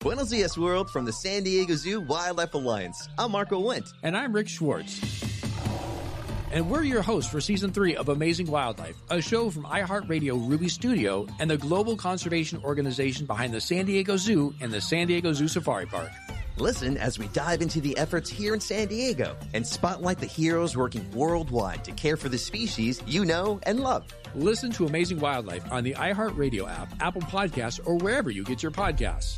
Buenos dias, world, from the San Diego Zoo Wildlife Alliance. I'm Marco Wendt. And I'm Rick Schwartz. And we're your hosts for Season 3 of Amazing Wildlife, a show from iHeartRadio Ruby Studio and the global conservation organization behind the San Diego Zoo and the San Diego Zoo Safari Park. Listen as we dive into the efforts here in San Diego and spotlight the heroes working worldwide to care for the species you know and love. Listen to Amazing Wildlife on the iHeartRadio app, Apple Podcasts, or wherever you get your podcasts.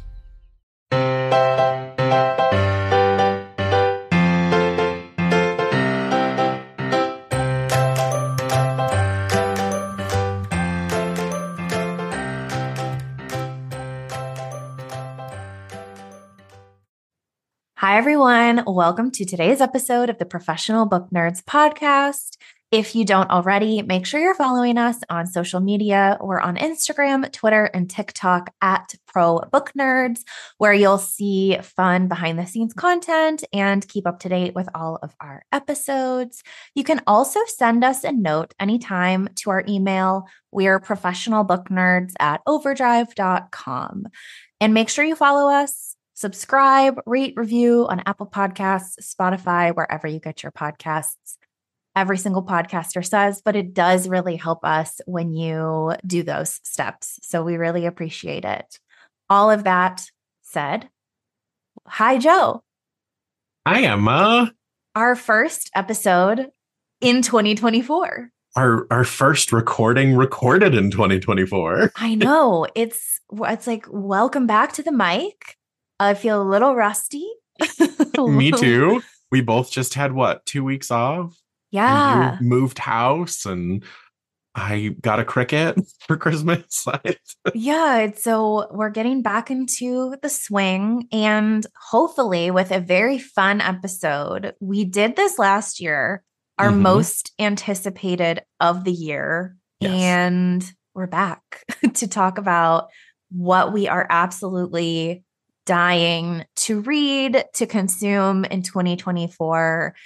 Hi, everyone. Welcome to today's episode of the Professional Book Nerds podcast. If you don't already, make sure you're following us on social media. We're on Instagram, Twitter, and TikTok at Pro Book Nerds, where you'll see fun behind the scenes content and keep up to date with all of our episodes. You can also send us a note anytime to our email. We're professionalbooknerds@overdrive.com. And make sure you follow us, subscribe, rate, review on Apple Podcasts, Spotify, wherever you get your podcasts. Every single podcaster says, but it does really help us when you do those steps. So we really appreciate it. All of that said, hi, Joe. Hi, Emma. Our first episode in 2024. Our first recording recorded in 2024. I know. It's like, welcome back to the mic. I feel a little rusty. Me too. We both just had 2 weeks off? Yeah. You moved house and I got a Cricut for Christmas. Yeah. So we're getting back into the swing and hopefully with a very fun episode. We did this last year, our most anticipated of the year. Yes. And we're back to talk about what we are absolutely dying to read, to consume in 2024.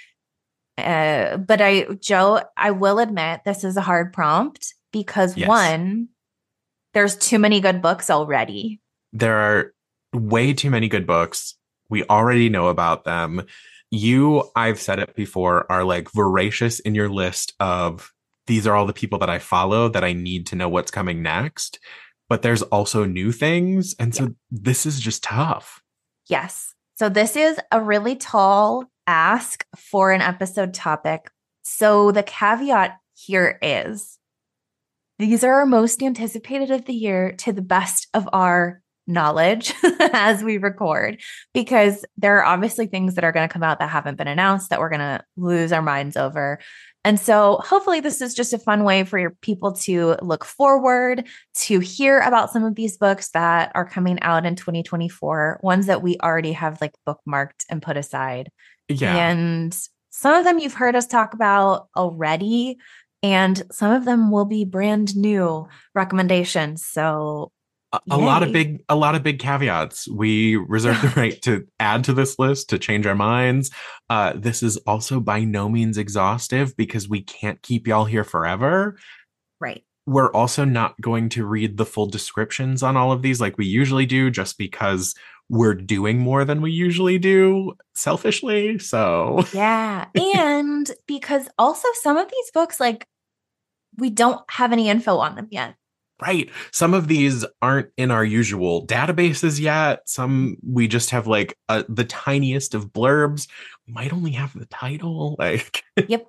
Joe, I will admit this is a hard prompt because one, there's too many good books already. There are way too many good books. We already know about them. You, I've said it before, are like voracious in your list of these are all the people that I follow that I need to know what's coming next. But there's also new things. And so this is just tough. Yes. So this is a really tall ask for an episode topic. So the caveat here is these are our most anticipated of the year to the best of our knowledge as we record, because there are obviously things that are going to come out that haven't been announced that we're going to lose our minds over. And so hopefully this is just a fun way for your people to look forward to hear about some of these books that are coming out in 2024, ones that we already have like bookmarked and put aside. Yeah. And some of them you've heard us talk about already, and some of them will be brand new recommendations. So a lot of big caveats. We reserve the right to add to this list, to change our minds. This is also by no means exhaustive because we can't keep y'all here forever. Right. We're also not going to read the full descriptions on all of these like we usually do, just because we're doing more than we usually do selfishly. So yeah. And because also some of these books, like, we don't have any info on them yet. Right. Some of these aren't in our usual databases yet. Some we just have like the tiniest of blurbs. We might only have the title. Yep.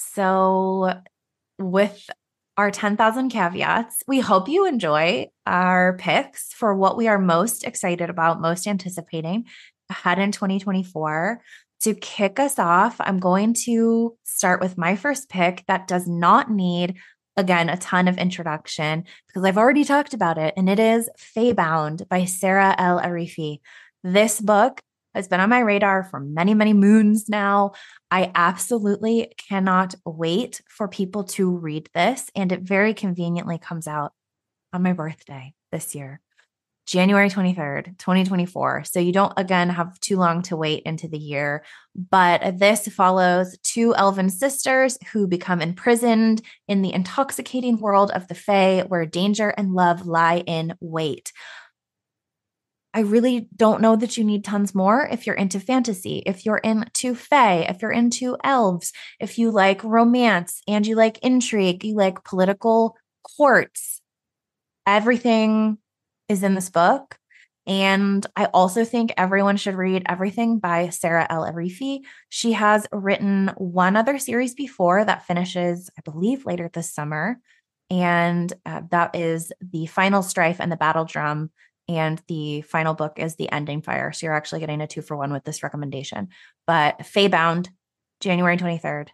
So with our 10,000 caveats, we hope you enjoy our picks for what we are most excited about, most anticipating ahead in 2024. To kick us off, I'm going to start with my first pick that does not need, again, a ton of introduction because I've already talked about it, and it is Feybound by Sarah El Arifi. This book has been on my radar for many, many moons now. I absolutely cannot wait for people to read this, and it very conveniently comes out on my birthday this year, January 23rd, 2024. So you don't, again, have too long to wait into the year. But this follows two elven sisters who become imprisoned in the intoxicating world of the Fae, where danger and love lie in wait. I really don't know that you need tons more if you're into fantasy, if you're into fae, if you're into elves, if you like romance and you like intrigue, you like political courts. Everything is in this book. And I also think everyone should read everything by Sarah El Arifi. She has written one other series before that finishes, I believe, later this summer. And that is The Final Strife and the Battle Drum. And the final book is The Ending Fire. So you're actually getting a 2-for-1 with this recommendation. But Faebound, January 23rd.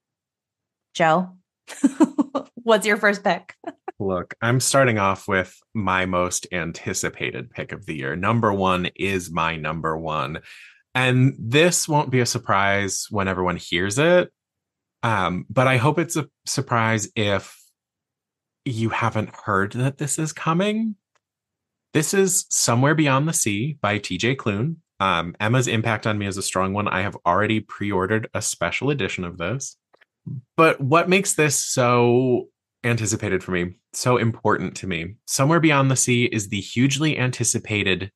Joe, what's your first pick? Look, I'm starting off with my most anticipated pick of the year. Number one is my number one. And this won't be a surprise when everyone hears it. But I hope it's a surprise if you haven't heard that this is coming. This is Somewhere Beyond the Sea by TJ Klune. Emma's impact on me is a strong one. I have already pre-ordered a special edition of this. But what makes this so anticipated for me, so important to me? Somewhere Beyond the Sea is the hugely anticipated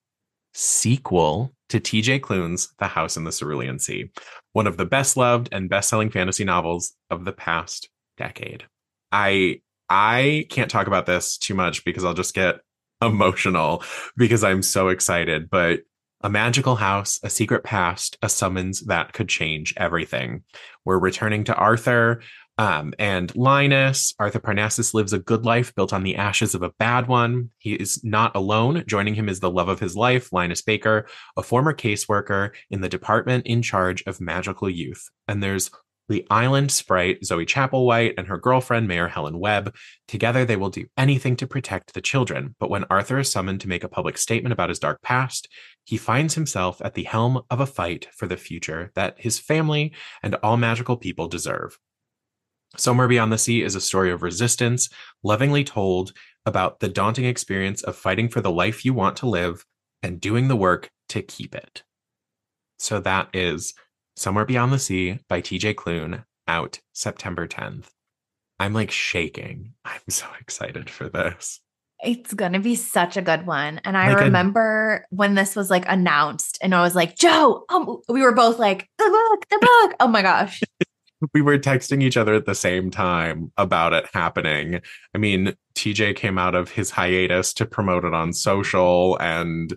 sequel to TJ Klune's The House in the Cerulean Sea, one of the best loved and best-selling fantasy novels of the past decade. I can't talk about this too much because I'll just get emotional because I'm so excited, but a magical house, a secret past, a summons that could change everything. We're returning to Arthur and Linus. Arthur Parnassus lives a good life built on the ashes of a bad one. He is not alone. Joining him is the love of his life, Linus Baker, a former caseworker in the department in charge of magical youth. And there's the island sprite, Zoe Chapelwhite, and her girlfriend, Mayor Helen Webb. Together, they will do anything to protect the children. But when Arthur is summoned to make a public statement about his dark past, he finds himself at the helm of a fight for the future that his family and all magical people deserve. Somewhere Beyond the Sea is a story of resistance, lovingly told about the daunting experience of fighting for the life you want to live and doing the work to keep it. So that is Somewhere Beyond the Sea by TJ Klune, out September 10th. I'm like shaking. I'm so excited for this. It's going to be such a good one. And I remember when this was like announced and I was like, Joe, we were both like, the book. Oh my gosh. We were texting each other at the same time about it happening. I mean, TJ came out of his hiatus to promote it on social, and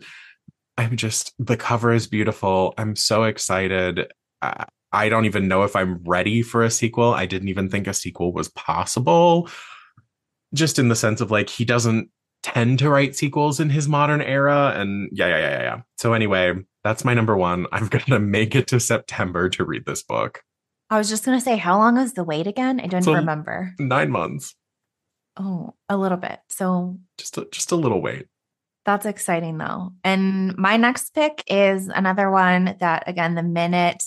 the cover is beautiful. I'm so excited. I don't even know if I'm ready for a sequel. I didn't even think a sequel was possible. Just in the sense of like, he doesn't tend to write sequels in his modern era. And yeah. So anyway, that's my number one. I'm going to make it to September to read this book. I was just going to say, how long is the wait again? I didn't remember. 9 months. Oh, a little bit. So just a little wait. That's exciting though. And my next pick is another one that, again, the minute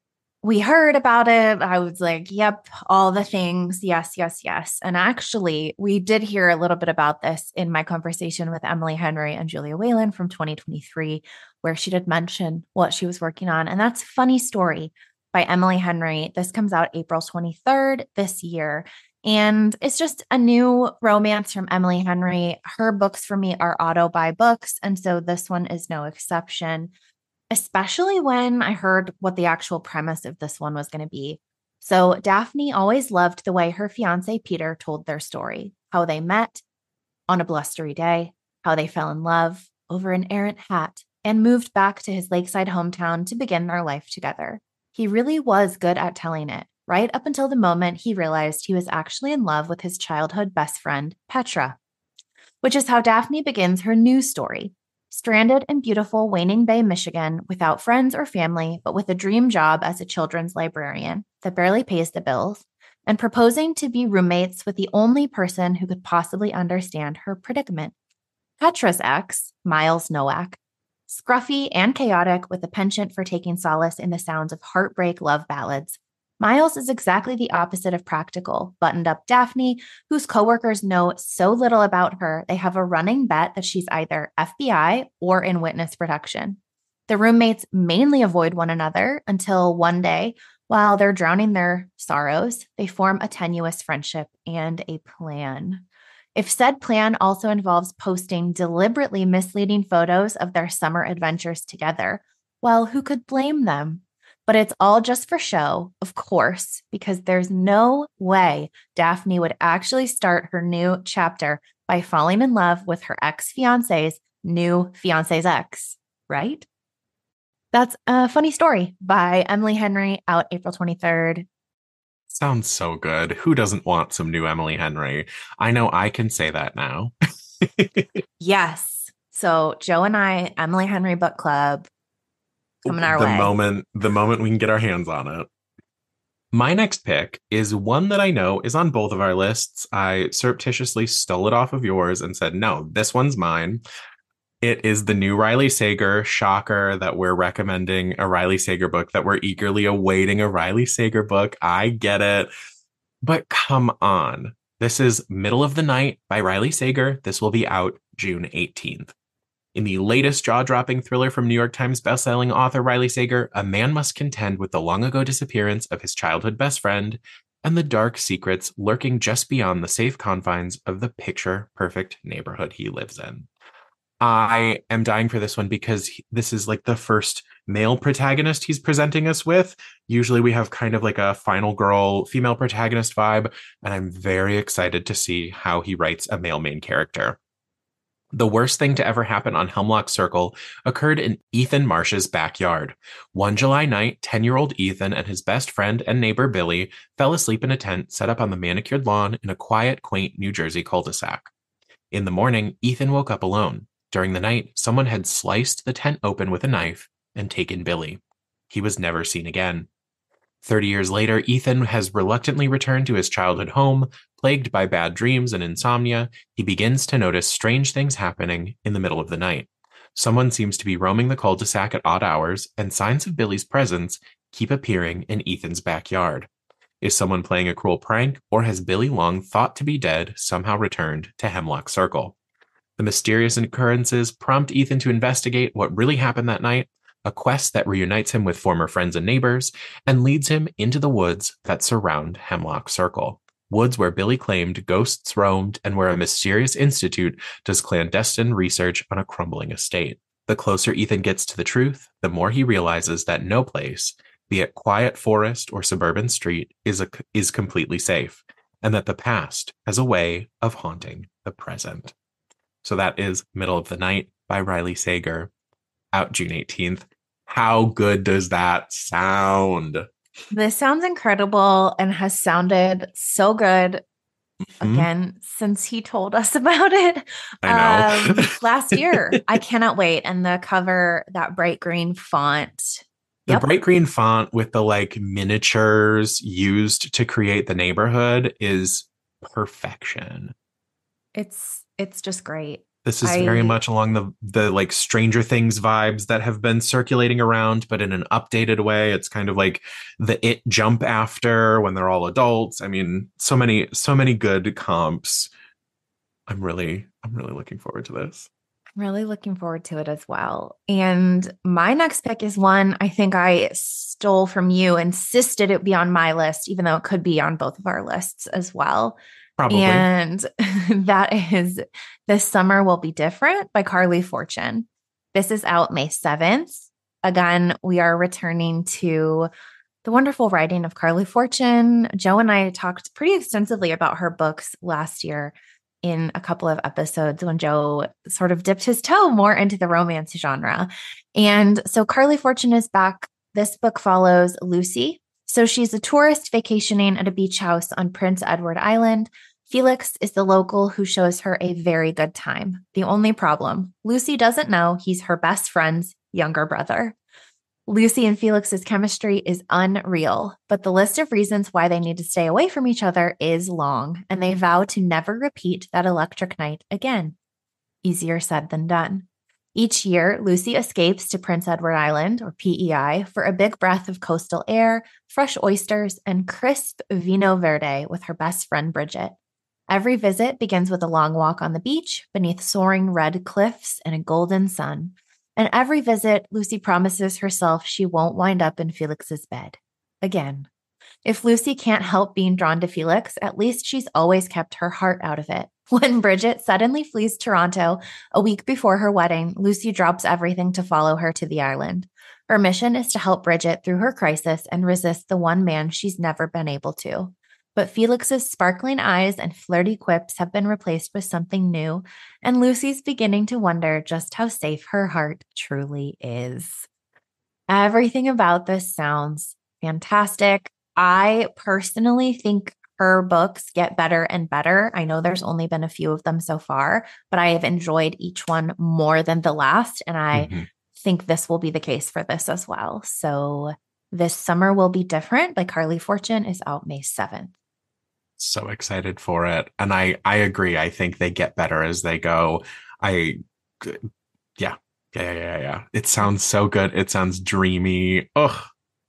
we heard about it, I was like, yep, all the things. Yes. And actually, we did hear a little bit about this in my conversation with Emily Henry and Julia Whalen from 2023, where she did mention what she was working on. And that's Funny Story by Emily Henry. This comes out April 23rd this year. And it's just a new romance from Emily Henry. Her books for me are auto-buy books. And so this one is no exception, especially when I heard what the actual premise of this one was going to be. So Daphne always loved the way her fiance Peter told their story, how they met on a blustery day, how they fell in love over an errant hat, and moved back to his lakeside hometown to begin their life together. He really was good at telling it, right up until the moment he realized he was actually in love with his childhood best friend, Petra, which is how Daphne begins her new story. Stranded in beautiful Waning Bay, Michigan, without friends or family, but with a dream job as a children's librarian that barely pays the bills, and proposing to be roommates with the only person who could possibly understand her predicament. Petra's ex, Miles Nowak, scruffy and chaotic with a penchant for taking solace in the sounds of heartbreak love ballads, Miles is exactly the opposite of practical, buttoned-up Daphne, whose coworkers know so little about her, they have a running bet that she's either FBI or in witness protection. The roommates mainly avoid one another until one day, while they're drowning their sorrows, they form a tenuous friendship and a plan. If said plan also involves posting deliberately misleading photos of their summer adventures together, well, who could blame them? But it's all just for show, of course, because there's no way Daphne would actually start her new chapter by falling in love with her ex-fiance's new fiance's ex, right? That's a funny story by Emily Henry, out April 23rd. Sounds so good. Who doesn't want some new Emily Henry? I know I can say that now. Yes. So Joe and I, Emily Henry Book Club, coming our way. The moment we can get our hands on it. My next pick is one that I know is on both of our lists. I surreptitiously stole it off of yours and said, no, this one's mine. It is the new Riley Sager. Shocker that we're recommending a Riley Sager book, that we're eagerly awaiting a Riley Sager book. I get it. But come on. This is Middle of the Night by Riley Sager. This will be out June 18th. In the latest jaw-dropping thriller from New York Times bestselling author Riley Sager, a man must contend with the long-ago disappearance of his childhood best friend and the dark secrets lurking just beyond the safe confines of the picture-perfect neighborhood he lives in. I am dying for this one because this is like the first male protagonist he's presenting us with. Usually we have kind of like a final girl, female protagonist vibe, and I'm very excited to see how he writes a male main character. The worst thing to ever happen on Hemlock Circle occurred in Ethan Marsh's backyard. One July night, 10-year-old Ethan and his best friend and neighbor Billy fell asleep in a tent set up on the manicured lawn in a quiet, quaint New Jersey cul-de-sac. In the morning, Ethan woke up alone. During the night, someone had sliced the tent open with a knife and taken Billy. He was never seen again. 30 years later, Ethan has reluctantly returned to his childhood home. Plagued by bad dreams and insomnia, he begins to notice strange things happening in the middle of the night. Someone seems to be roaming the cul-de-sac at odd hours, and signs of Billy's presence keep appearing in Ethan's backyard. Is someone playing a cruel prank, or has Billy, long thought to be dead, somehow returned to Hemlock Circle? The mysterious occurrences prompt Ethan to investigate what really happened that night, a quest that reunites him with former friends and neighbors, and leads him into the woods that surround Hemlock Circle. Woods where Billy claimed ghosts roamed and where a mysterious institute does clandestine research on a crumbling estate. The closer Ethan gets to the truth, the more he realizes that no place, be it quiet forest or suburban street, is completely safe, and that the past has a way of haunting the present. So that is Middle of the Night by Riley Sager, out June 18th. How good does that sound? This sounds incredible and has sounded so good, again, since he told us about it I know. last year. I cannot wait. And the cover, that bright green font. The bright green font with the like miniatures used to create the neighborhood is perfection. It's just great. This is very much along the like Stranger Things vibes that have been circulating around, but in an updated way. It's kind of like the It jump after when they're all adults. I mean, so many good comps. I'm really looking forward to this. I'm really looking forward to it as well. And my next pick is one I think I stole from you, insisted it be on my list, even though it could be on both of our lists as well. Probably. And that is This Summer Will Be Different by Carly Fortune. This is out May 7th. Again, we are returning to the wonderful writing of Carly Fortune. Joe and I talked pretty extensively about her books last year in a couple of episodes when Joe sort of dipped his toe more into the romance genre. And so Carly Fortune is back. This book follows Lucy. So she's a tourist vacationing at a beach house on Prince Edward Island. Felix is the local who shows her a very good time. The only problem, Lucy doesn't know he's her best friend's younger brother. Lucy and Felix's chemistry is unreal, but the list of reasons why they need to stay away from each other is long, and they vow to never repeat that electric night again. Easier said than done. Each year, Lucy escapes to Prince Edward Island, or PEI, for a big breath of coastal air, fresh oysters, and crisp vino verde with her best friend Bridget. Every visit begins with a long walk on the beach beneath soaring red cliffs and a golden sun. And every visit, Lucy promises herself she won't wind up in Felix's bed. Again. If Lucy can't help being drawn to Felix, at least she's always kept her heart out of it. When Bridget suddenly flees Toronto a week before her wedding, Lucy drops everything to follow her to the island. Her mission is to help Bridget through her crisis and resist the one man she's never been able to. But Felix's sparkling eyes and flirty quips have been replaced with something new, and Lucy's beginning to wonder just how safe her heart truly is. Everything about this sounds fantastic. I personally think her books get better and better. I know there's only been a few of them so far, but I have enjoyed each one more than the last. And I think this will be the case for this as well. So this summer will be different. Like Carly Fortune is out May 7th. So excited for it. And I agree. I think they get better as they go. Yeah. It sounds so good. It sounds dreamy. Ugh.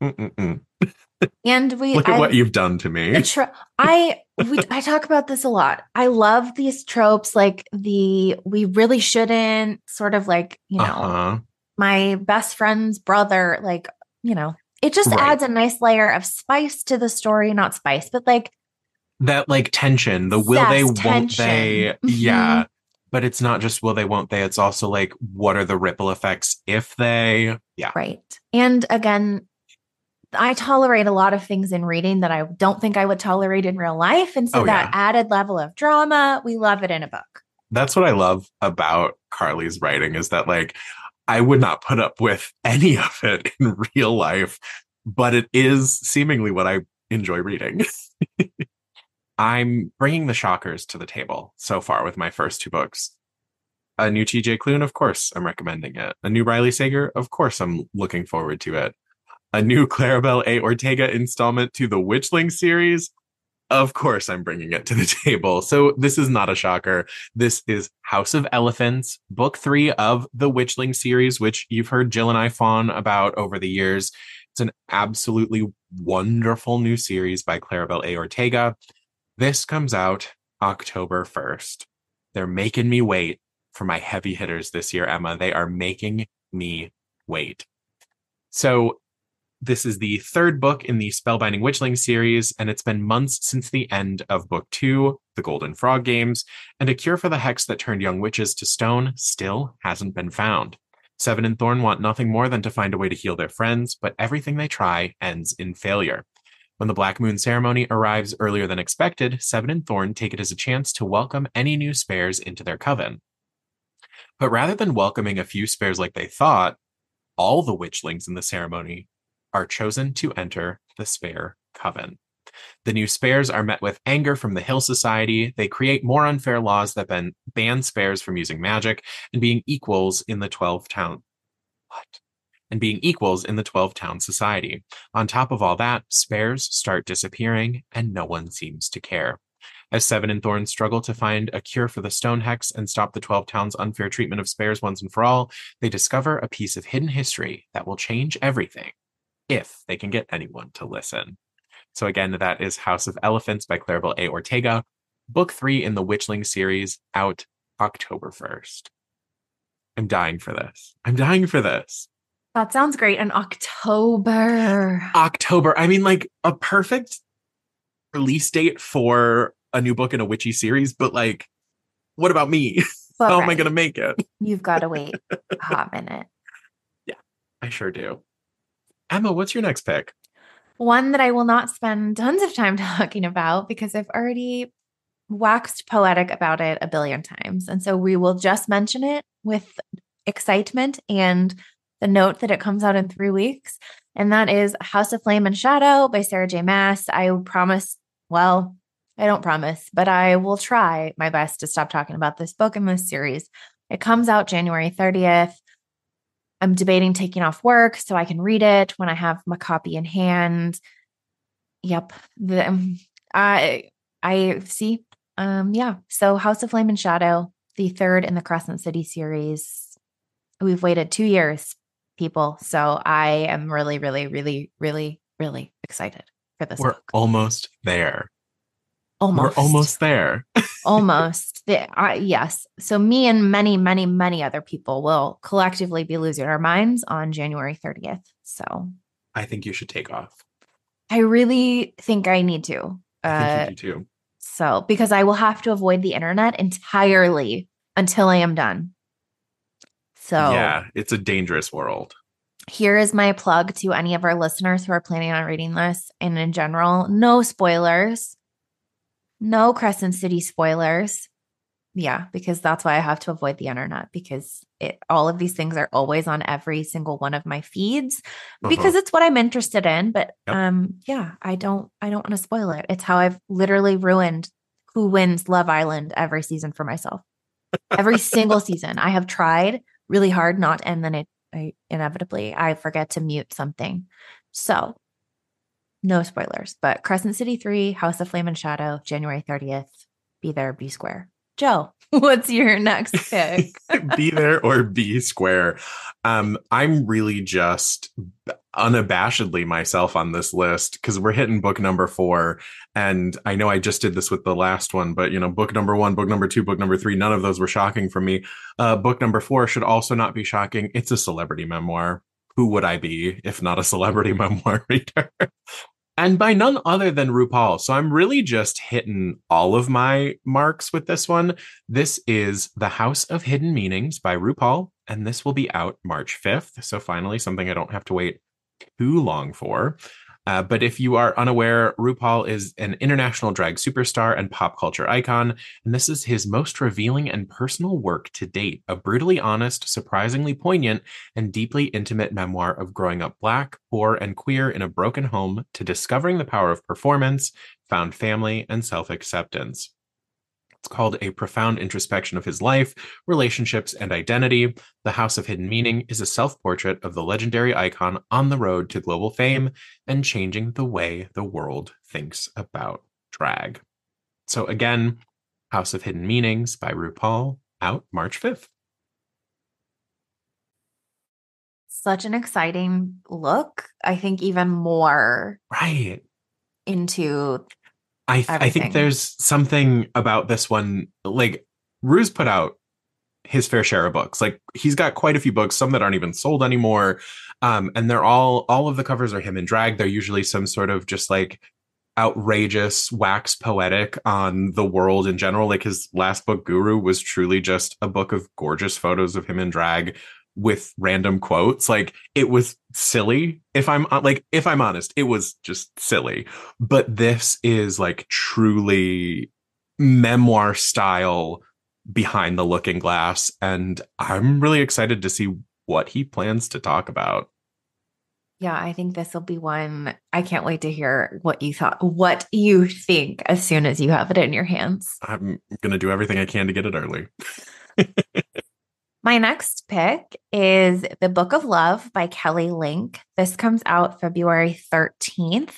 And look at what you've done to me. I talk about this a lot. I love these tropes, like we really shouldn't, sort of like, my best friend's brother, like, it just adds a nice layer of spice to the story. Not spice, but like that, like tension, the will they, won't they. Yeah. But it's not just will they, won't they. It's also like, what are the ripple effects if they, Right. And again, I tolerate a lot of things in reading that I don't think I would tolerate in real life. And so that added level of drama, we love it in a book. That's what I love about Carly's writing, is that like, I would not put up with any of it in real life, but it is seemingly what I enjoy reading. I'm bringing the shockers to the table so far with my first two books. A new TJ Klune, of course, I'm recommending it. A new Riley Sager, of course, I'm looking forward to it. A new Claribel A. Ortega installment to the Witchling series, of course, I'm bringing it to the table. So this is not a shocker. This is House of Elephants, book 3 of the Witchling series, which you've heard Jill and I fawn about over the years. It's an absolutely wonderful new series by Claribel A. Ortega. This comes out October 1st. They're making me wait for my heavy hitters this year, Emma. They are making me wait. So this is the third book in the Spellbinding Witchling series, and it's been months since the end of book 2, The Golden Frog Games, and a cure for the hex that turned young witches to stone still hasn't been found. Seven and Thorn want nothing more than to find a way to heal their friends, but everything they try ends in failure. When the Black Moon ceremony arrives earlier than expected, Seven and Thorn take it as a chance to welcome any new spares into their coven. But rather than welcoming a few spares like they thought, all the witchlings in the ceremony are chosen to enter the Spare Coven. The new spares are met with anger from the Hill Society. They create more unfair laws that ban spares from using magic and being equals in the 12-town. And being equals in the 12-town society. On top of all that, spares start disappearing, and no one seems to care. As Seven and Thorn struggle to find a cure for the stone hex and stop the 12 towns' unfair treatment of spares once and for all, they discover a piece of hidden history that will change everything, if they can get anyone to listen. So again, that is House of Elephants by Claribel A. Ortega, book 3 in the Witchling series, out October 1st. I'm dying for this. That sounds great. In October. I mean, like a perfect release date for a new book in a witchy series, but like, what about me? How am I going to make it? You've got to wait a hot minute. Yeah, I sure do. Emma, what's your next pick? One that I will not spend tons of time talking about because I've already waxed poetic about it a billion times. And so we will just mention it with excitement and the note that it comes out in 3 weeks. And that is House of Flame and Shadow by Sarah J. Maas. I promise, well, I don't promise, but I will try my best to stop talking about this book in this series. It comes out January 30th. I'm debating taking off work so I can read it when I have my copy in hand. Yep. I see. Yeah. So House of Flame and Shadow, the third in the Crescent City series. We've waited 2 years, people. So I am really, really, really, really, really excited for this book. We're almost there. Almost. We're almost there. Almost. Yes. So me and many, many, many other people will collectively be losing our minds on January 30th. So I think you should take off. I really think I need to. I think you do too. So, because I will have to avoid the internet entirely until I am done. So, yeah, it's a dangerous world. here is my plug to any of our listeners who are planning on reading this. And in general, no spoilers, no Crescent City spoilers. Yeah, because that's why I have to avoid the internet, because all of these things are always on every single one of my feeds because it's what I'm interested in. But yeah, I don't want to spoil it. It's how I've literally ruined who wins Love Island every season for myself. Every single season. I have tried really hard not, and then I inevitably forget to mute something. So no spoilers, but Crescent City 3, House of Flame and Shadow, January 30th. Be there, be square. Joe, what's your next pick? Be there or be square. I'm really just unabashedly myself on this list because we're hitting book number 4. And I know I just did this with the last one, but book number 1, book number 2, book number 3, none of those were shocking for me. Book number 4 should also not be shocking. It's a celebrity memoir. Who would I be if not a celebrity memoir reader? And by none other than RuPaul. So I'm really just hitting all of my marks with this one. This is The House of Hidden Meanings by RuPaul, and this will be out March 5th. So finally, something I don't have to wait too long for. But if you are unaware, RuPaul is an international drag superstar and pop culture icon, and this is his most revealing and personal work to date, a brutally honest, surprisingly poignant, and deeply intimate memoir of growing up Black, poor, and queer in a broken home to discovering the power of performance, found family, and self-acceptance. It's called A Profound Introspection of His Life, Relationships, and Identity. The House of Hidden Meaning is a self-portrait of the legendary icon on the road to global fame and changing the way the world thinks about drag. So again, House of Hidden Meanings by RuPaul, out March 5th. Such an exciting look. I think even more right into I think there's something about this one, like Ru's put out his fair share of books. Like he's got quite a few books, some that aren't even sold anymore. And they're all of the covers are him in drag. They're usually some sort of just like outrageous wax poetic on the world in general. Like his last book, Guru, was truly just a book of gorgeous photos of him in drag with random quotes. Like it was silly. If I'm honest, it was just silly. But this is like truly memoir style behind the looking glass. And I'm really excited to see what he plans to talk about. Yeah, I think this will be one. I can't wait to hear what you think as soon as you have it in your hands. I'm going to do everything I can to get it early. My next pick is The Book of Love by Kelly Link. This comes out February 13th.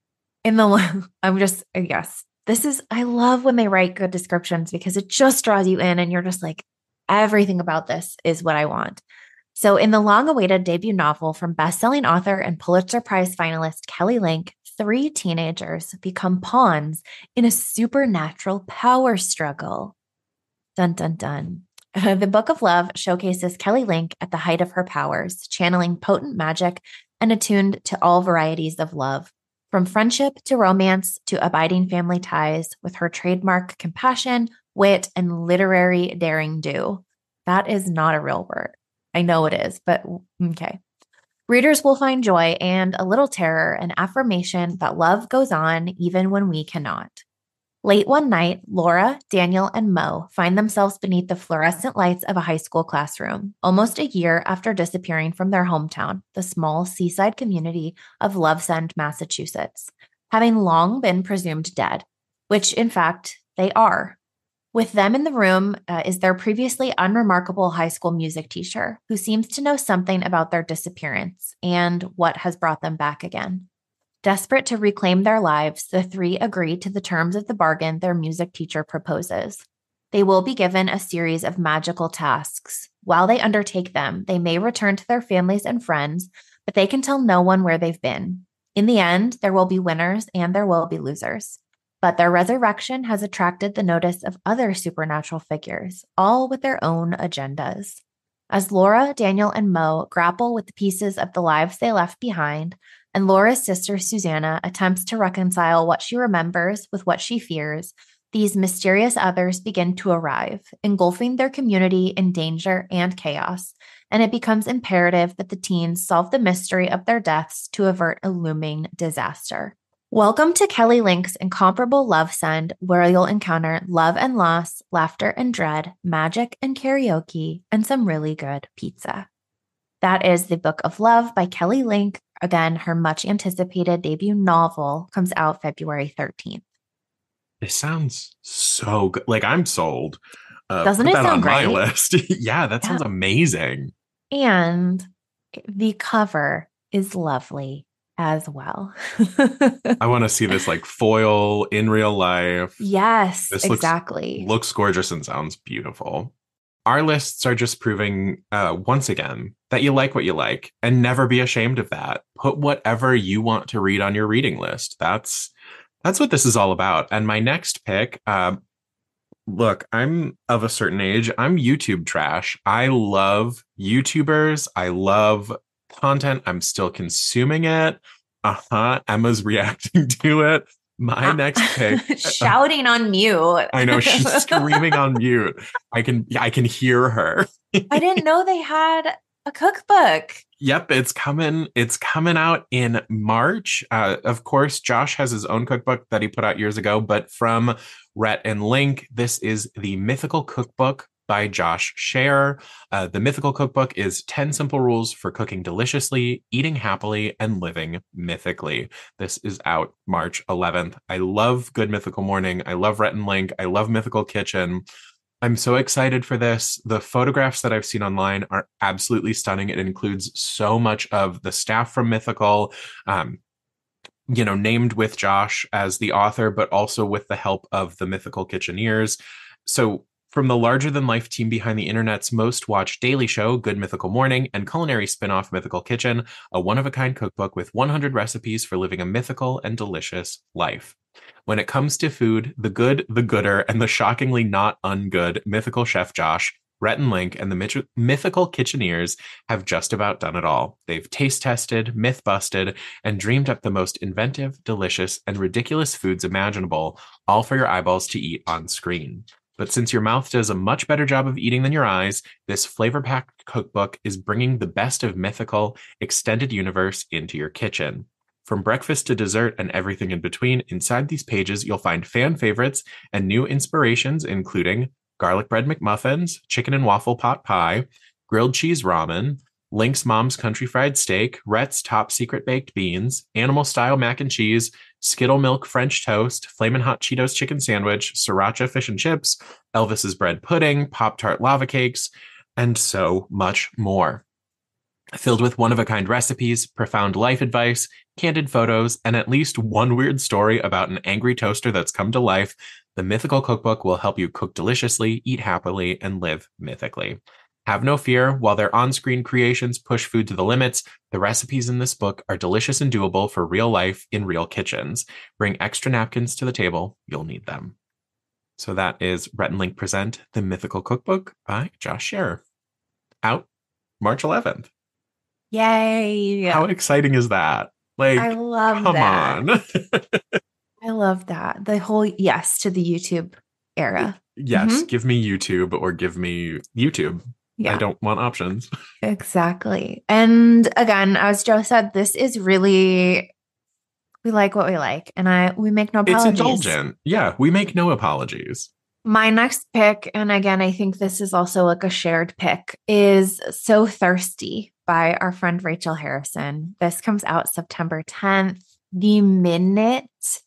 I love when they write good descriptions because it just draws you in and you're just like, everything about this is what I want. So in the long-awaited debut novel from best-selling author and Pulitzer Prize finalist Kelly Link, 3 teenagers become pawns in a supernatural power struggle. Dun, dun, dun. The Book of Love showcases Kelly Link at the height of her powers, channeling potent magic and attuned to all varieties of love, from friendship to romance to abiding family ties, with her trademark compassion, wit, and literary daring do. That is not a real word. I know it is, but okay. Readers will find joy and a little terror, an affirmation that love goes on even when we cannot. Late one night, Laura, Daniel, and Mo find themselves beneath the fluorescent lights of a high school classroom, almost a year after disappearing from their hometown, the small seaside community of Lovesend, Massachusetts, having long been presumed dead, which in fact they are. With them in the room is their previously unremarkable high school music teacher, who seems to know something about their disappearance and what has brought them back again. Desperate to reclaim their lives, the 3 agree to the terms of the bargain their music teacher proposes. They will be given a series of magical tasks. While they undertake them, they may return to their families and friends, but they can tell no one where they've been. In the end, there will be winners and there will be losers. But their resurrection has attracted the notice of other supernatural figures, all with their own agendas. As Laura, Daniel, and Mo grapple with the pieces of the lives they left behind, and Laura's sister, Susanna, attempts to reconcile what she remembers with what she fears, These mysterious others begin to arrive, engulfing their community in danger and chaos, and it becomes imperative that the teens solve the mystery of their deaths to avert a looming disaster. Welcome to Kelly Link's incomparable love send, where you'll encounter love and loss, laughter and dread, magic and karaoke, and some really good pizza. That is The Book of Love by Kelly Link. Again, her much anticipated debut novel comes out February 13th. This sounds so good. Like, I'm sold. Doesn't put it that sound on great? my list. Yeah, that sounds amazing. And the cover is lovely as well. I want to see this like foil in real life. Yes, This exactly. looks gorgeous and sounds beautiful. Our lists are just proving once again that you like what you like, and never be ashamed of that. Put whatever you want to read on your reading list. That's what this is all about. And my next pick, look, I'm of a certain age. I'm YouTube trash. I love YouTubers. I love content. I'm still consuming it. Emma's reacting to it. My next pick, shouting on mute. I know, she's screaming on mute. I can hear her. I didn't know they had a cookbook. Yep, it's coming out in March. Of course, Josh has his own cookbook that he put out years ago, but from Rhett and Link, this is the Mythical Cookbook by Josh Scherer. The Mythical Cookbook is 10 simple rules for cooking deliciously, eating happily, and living mythically. This is out March 11th. I love Good Mythical Morning. I love Rhett and Link. I love Mythical Kitchen. I'm so excited for this. The photographs that I've seen online are absolutely stunning. It includes so much of the staff from Mythical, named with Josh as the author, but also with the help of the Mythical Kitcheneers. So from the larger-than-life team behind the internet's most watched daily show, Good Mythical Morning, and culinary spin-off Mythical Kitchen, a one-of-a-kind cookbook with 100 recipes for living a mythical and delicious life. When it comes to food, the good, the gooder, and the shockingly not ungood Mythical Chef Josh, Rhett and Link, and the Mythical Kitcheneers have just about done it all. They've taste-tested, myth-busted, and dreamed up the most inventive, delicious, and ridiculous foods imaginable, all for your eyeballs to eat on screen. But since your mouth does a much better job of eating than your eyes, this flavor-packed cookbook is bringing the best of Mythical extended universe into your kitchen. From breakfast to dessert and everything in between, inside these pages, you'll find fan favorites and new inspirations, including garlic bread McMuffins, chicken and waffle pot pie, grilled cheese ramen, Link's mom's country fried steak, Rhett's top secret baked beans, animal style mac and cheese, Skittle milk French toast, Flamin' Hot Cheetos chicken sandwich, Sriracha fish and chips, Elvis's bread pudding, Pop-Tart lava cakes, and so much more. Filled with one-of-a-kind recipes, profound life advice, candid photos, and at least one weird story about an angry toaster that's come to life, the Mythical Cookbook will help you cook deliciously, eat happily, and live mythically. Have no fear, while their on-screen creations push food to the limits, the recipes in this book are delicious and doable for real life in real kitchens. Bring extra napkins to the table, you'll need them. So that is Rhett and Link present The Mythical Cookbook by Josh Scherer. Out March 11th. Yay. How exciting is that? Like, I love come that. on. I love that. The whole yes to the YouTube era. Yes, give me YouTube or give me YouTube. Yeah. I don't want options. Exactly. And again, as Joe said, this is really, we like what we like, and we make no apologies. It's indulgent. Yeah, we make no apologies. My next pick, and again, I think this is also like a shared pick, is So Thirsty by our friend Rachel Harrison. This comes out September 10th. The minute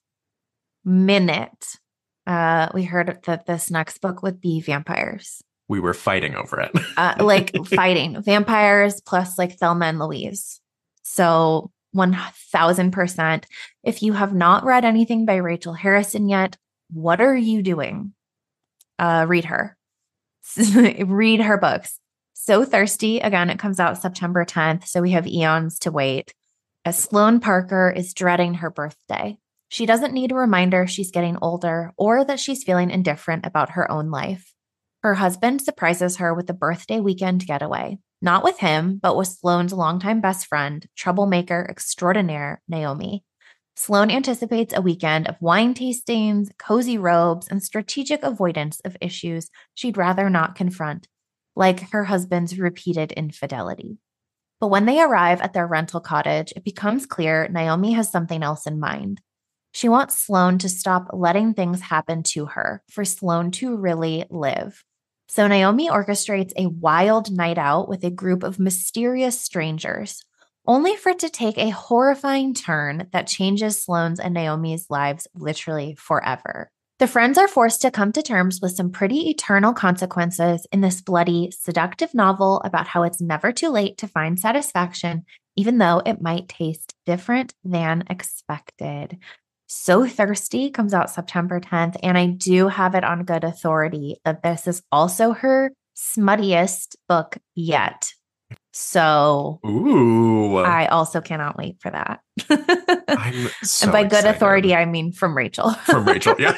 we heard that this next book would be vampires. We were fighting over it. Like fighting vampires plus like Thelma and Louise. So 1000%. If you have not read anything by Rachel Harrison yet, what are you doing? Read her. Read her books. So Thirsty. Again, it comes out September 10th. So we have eons to wait. As Sloane Parker is dreading her birthday. She doesn't need a reminder she's getting older or that she's feeling indifferent about her own life. Her husband surprises her with a birthday weekend getaway. Not with him, but with Sloane's longtime best friend, troublemaker extraordinaire, Naomi. Sloane anticipates a weekend of wine tastings, cozy robes, and strategic avoidance of issues she'd rather not confront, like her husband's repeated infidelity. But when they arrive at their rental cottage, it becomes clear Naomi has something else in mind. She wants Sloane to stop letting things happen to her, for Sloane to really live. So Naomi orchestrates a wild night out with a group of mysterious strangers, only for it to take a horrifying turn that changes Sloane's and Naomi's lives literally forever. The friends are forced to come to terms with some pretty eternal consequences in this bloody, seductive novel about how it's never too late to find satisfaction, even though it might taste different than expected. So Thirsty comes out September 10th, and I do have it on good authority that this is also her smuttiest book yet. So Ooh. I also cannot wait for that. I'm so And by good excited. authority, I mean from Rachel. From Rachel, yeah.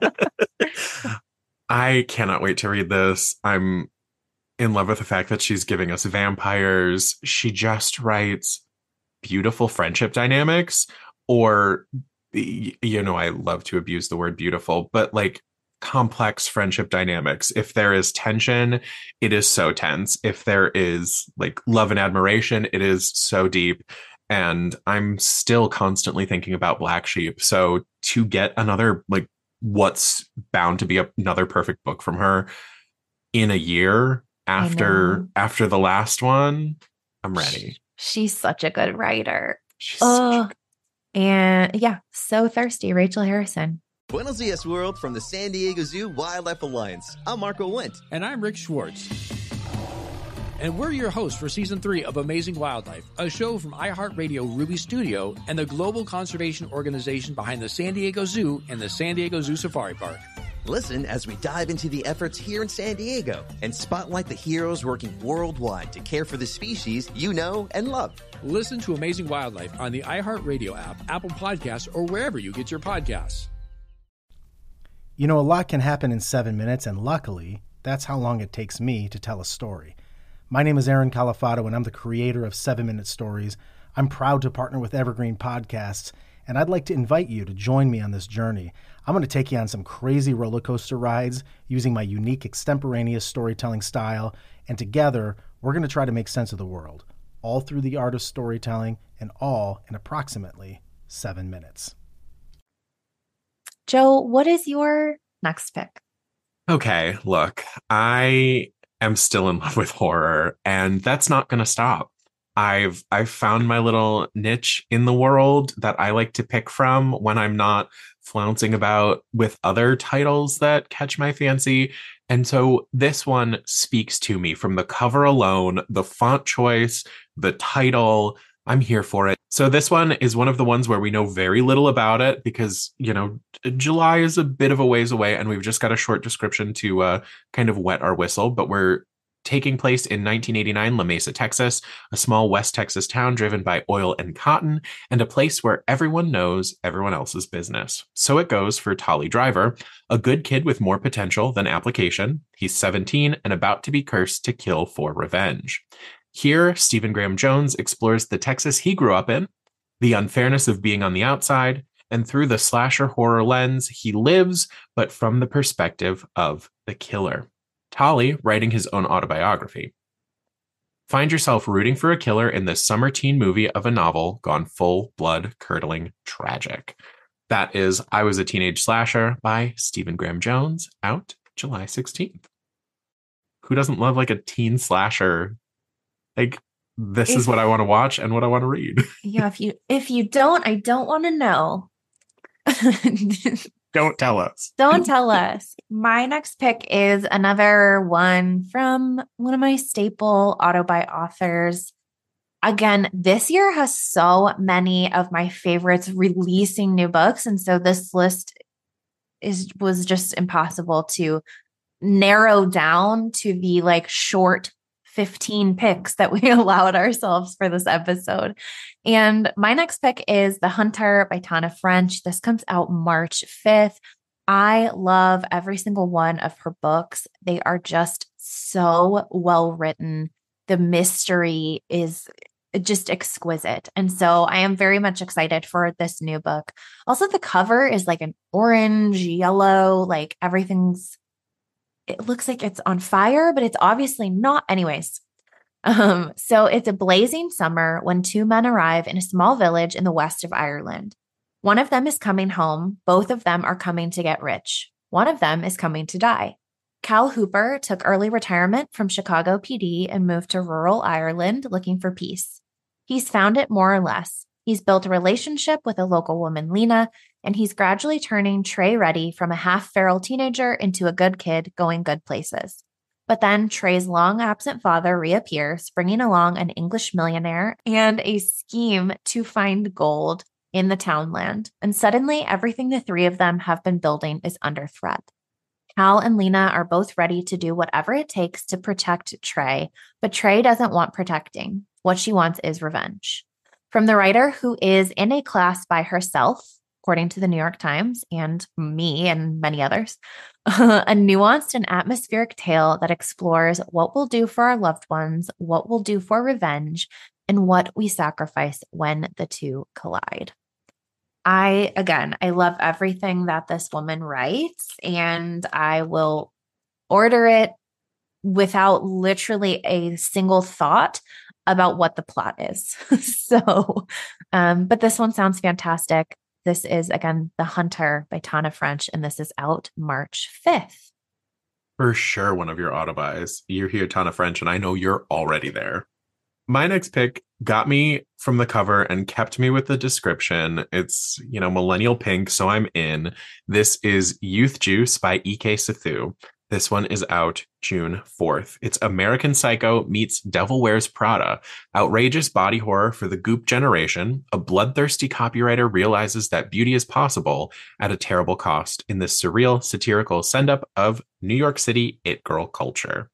I cannot wait to read this. I'm in love with the fact that she's giving us vampires. She just writes beautiful friendship dynamics, or, you know, I love to abuse the word beautiful, but like complex friendship dynamics. If there is tension, it is so tense. If there is like love and admiration, it is so deep. And I'm still constantly thinking about Black Sheep. So to get another, like, what's bound to be another perfect book from her in a year after the last one, I'm ready. She's such a good writer. She's and yeah, So Thirsty, Rachel Harrison. Buenos dias, world, from the San Diego Zoo Wildlife Alliance. I'm Marco Wendt. And I'm Rick Schwartz. And we're your hosts for Season 3 of Amazing Wildlife, a show from iHeartRadio Ruby Studio and the global conservation organization behind the San Diego Zoo and the San Diego Zoo Safari Park. Listen as we dive into the efforts here in San Diego and spotlight the heroes working worldwide to care for the species you know and love. Listen to Amazing Wildlife on the iHeartRadio app, Apple Podcasts, or wherever you get your podcasts. You know, a lot can happen in 7 minutes, and luckily, that's how long it takes me to tell a story. My name is Aaron Califato, and I'm the creator of 7 Minute Stories. I'm proud to partner with Evergreen Podcasts, and I'd like to invite you to join me on this journey. I'm going to take you on some crazy roller coaster rides using my unique extemporaneous storytelling style, and together, we're going to try to make sense of the world, all through the art of storytelling, and all in approximately 7 minutes. Joe, what is your next pick? Okay, look, I am still in love with horror, and that's not going to stop. I've found my little niche in the world that I like to pick from when I'm not flouncing about with other titles that catch my fancy. And so this one speaks to me from the cover alone, the font choice, the title. I'm here for it. So this one is one of the ones where we know very little about it because, you know, July is a bit of a ways away and we've just got a short description to kind of wet our whistle, but we're taking place in 1989, La Mesa, Texas, a small West Texas town driven by oil and cotton, and a place where everyone knows everyone else's business. So it goes for Tolly Driver, a good kid with more potential than application. He's 17 and about to be cursed to kill for revenge. Here, Stephen Graham Jones explores the Texas he grew up in, the unfairness of being on the outside, and through the slasher horror lens, he lives, but from the perspective of the killer. Tolly writing his own autobiography. Find yourself rooting for a killer in this summer teen movie of a novel gone full blood-curdling tragic. That is I Was a Teenage Slasher by Stephen Graham Jones, out July 16th. Who doesn't love like a teen slasher? Like, this is what I want to watch and what I want to read. Yeah, if you don't, I don't want to know. Don't tell us. Don't tell us. My next pick is another one from one of my staple auto-buy authors. Again, this year has so many of my favorites releasing new books. And so this list was just impossible to narrow down to the like short 15 picks that we allowed ourselves for this episode. And my next pick is The Hunter by Tana French. This comes out March 5th. I love every single one of her books. They are just so well written. The mystery is just exquisite. And so I am very much excited for this new book. Also, the cover is like an orange, yellow, like it looks like it's on fire, but it's obviously not. Anyways, so it's a blazing summer when two men arrive in a small village in the west of Ireland. One of them is coming home. Both of them are coming to get rich. One of them is coming to die. Cal Hooper took early retirement from Chicago PD and moved to rural Ireland looking for peace. He's found it more or less. He's built a relationship with a local woman, Lena, and he's gradually turning Trey Reddy from a half-feral teenager into a good kid going good places. But then Trey's long-absent father reappears, bringing along an English millionaire and a scheme to find gold in the townland. And suddenly, everything the three of them have been building is under threat. Cal and Lena are both ready to do whatever it takes to protect Trey, but Trey doesn't want protecting. What she wants is revenge. From the writer who is in a class by herself, according to the New York Times and me and many others, a nuanced and atmospheric tale that explores what we'll do for our loved ones, what we'll do for revenge, and what we sacrifice when the two collide. I love everything that this woman writes, and I will order it without literally a single thought about what the plot is. But this one sounds fantastic. This is, again, The Hunter by Tana French, and this is out March 5th. For sure, one of your auto-buys. You're here, Tana French, and I know you're already there. My next pick got me from the cover and kept me with the description. It's, millennial pink, so I'm in. This is Youth Juice by E.K. Sathu. This one is out June 4th. It's American Psycho meets Devil Wears Prada. Outrageous body horror for the goop generation. A bloodthirsty copywriter realizes that beauty is possible at a terrible cost in this surreal, satirical send-up of New York City it girl culture.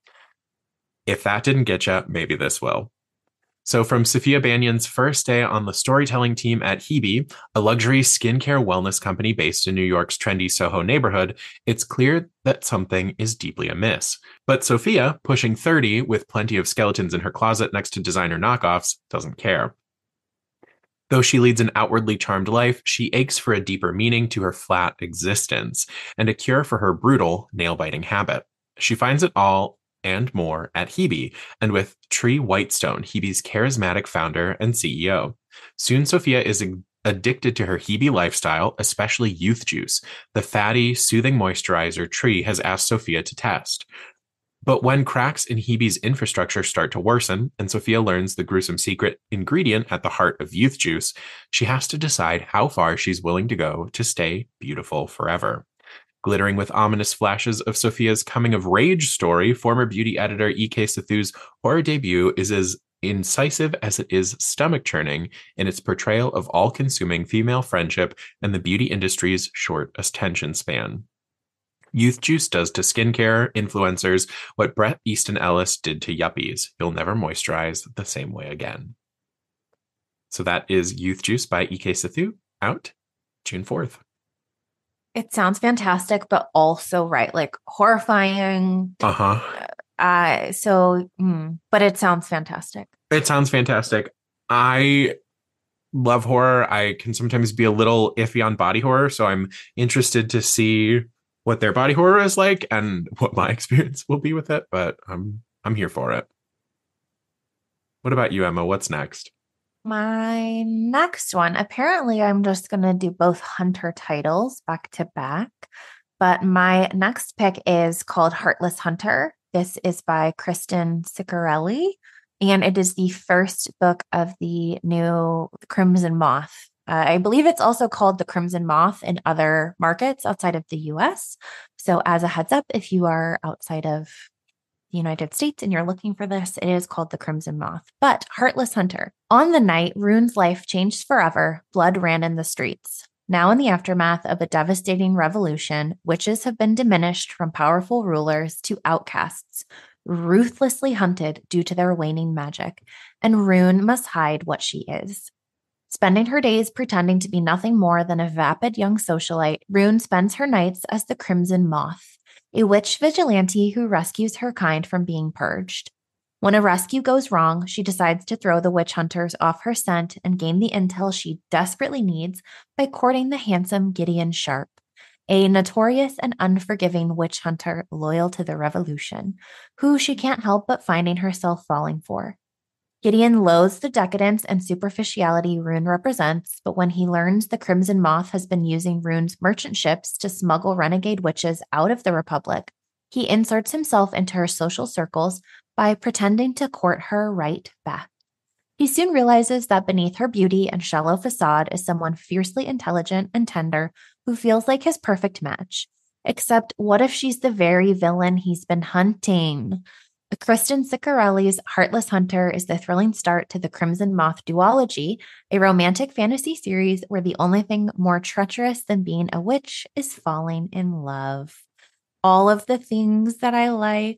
If that didn't get you, maybe this will. So from Sophia Banyan's first day on the storytelling team at Hebe, a luxury skincare wellness company based in New York's trendy Soho neighborhood, it's clear that something is deeply amiss. But Sophia, pushing 30 with plenty of skeletons in her closet next to designer knockoffs, doesn't care. Though she leads an outwardly charmed life, she aches for a deeper meaning to her flat existence and a cure for her brutal, nail-biting habit. She finds it all and more at Hebe, and with Tree Whitestone, Hebe's charismatic founder and CEO. Soon, Sophia is addicted to her Hebe lifestyle, especially Youth Juice, the fatty, soothing moisturizer Tree has asked Sophia to test. But when cracks in Hebe's infrastructure start to worsen, and Sophia learns the gruesome secret ingredient at the heart of Youth Juice, she has to decide how far she's willing to go to stay beautiful forever. Glittering with ominous flashes of Sophia's coming-of-rage story, former beauty editor E.K. Sathu's horror debut is as incisive as it is stomach-churning in its portrayal of all-consuming female friendship and the beauty industry's short attention span. Youth Juice does to skincare influencers what Bret Easton Ellis did to yuppies. You'll never moisturize the same way again. So that is Youth Juice by E.K. Sathu, out June 4th. It sounds fantastic, but also like horrifying. But it sounds fantastic. It sounds fantastic. I love horror. I can sometimes be a little iffy on body horror, so I'm interested to see what their body horror is like and what my experience will be with it, but I'm here for it. What about you, Emma? What's next? My next one, apparently I'm just going to do both Hunter titles back to back, but my next pick is called Heartless Hunter. This is by Kristen Ciccarelli, and it is the first book of the new Crimson Moth. I believe it's also called The Crimson Moth in other markets outside of the US. So as a heads up, if you are outside of the United States and you're looking for this, it is called The Crimson Moth. But Heartless Hunter. On the night Rune's life changed forever, blood ran in the streets. Now in the aftermath of a devastating revolution, witches have been diminished from powerful rulers to outcasts, ruthlessly hunted due to their waning magic, and Rune must hide what she is. Spending her days pretending to be nothing more than a vapid young socialite, Rune spends her nights as the Crimson Moth, a witch vigilante who rescues her kind from being purged. When a rescue goes wrong, she decides to throw the witch hunters off her scent and gain the intel she desperately needs by courting the handsome Gideon Sharp, a notorious and unforgiving witch hunter loyal to the revolution, who she can't help but finding herself falling for. Gideon loathes the decadence and superficiality Rune represents, but when he learns the Crimson Moth has been using Rune's merchant ships to smuggle renegade witches out of the Republic, he inserts himself into her social circles by pretending to court her right back. He soon realizes that beneath her beauty and shallow facade is someone fiercely intelligent and tender who feels like his perfect match. Except what if she's the very villain he's been hunting? Kristen Ciccarelli's Heartless Hunter is the thrilling start to the Crimson Moth duology, a romantic fantasy series where the only thing more treacherous than being a witch is falling in love. All of the things that I like.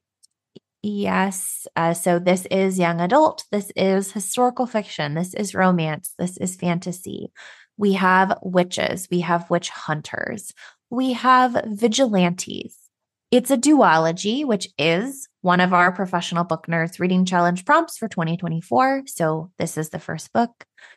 Yes. So this is young adult. This is historical fiction. This is romance. This is fantasy. We have witches. We have witch hunters. We have vigilantes. It's a duology, which is one of our Professional Book Nerds Reading Challenge prompts for 2024. So this is the first book.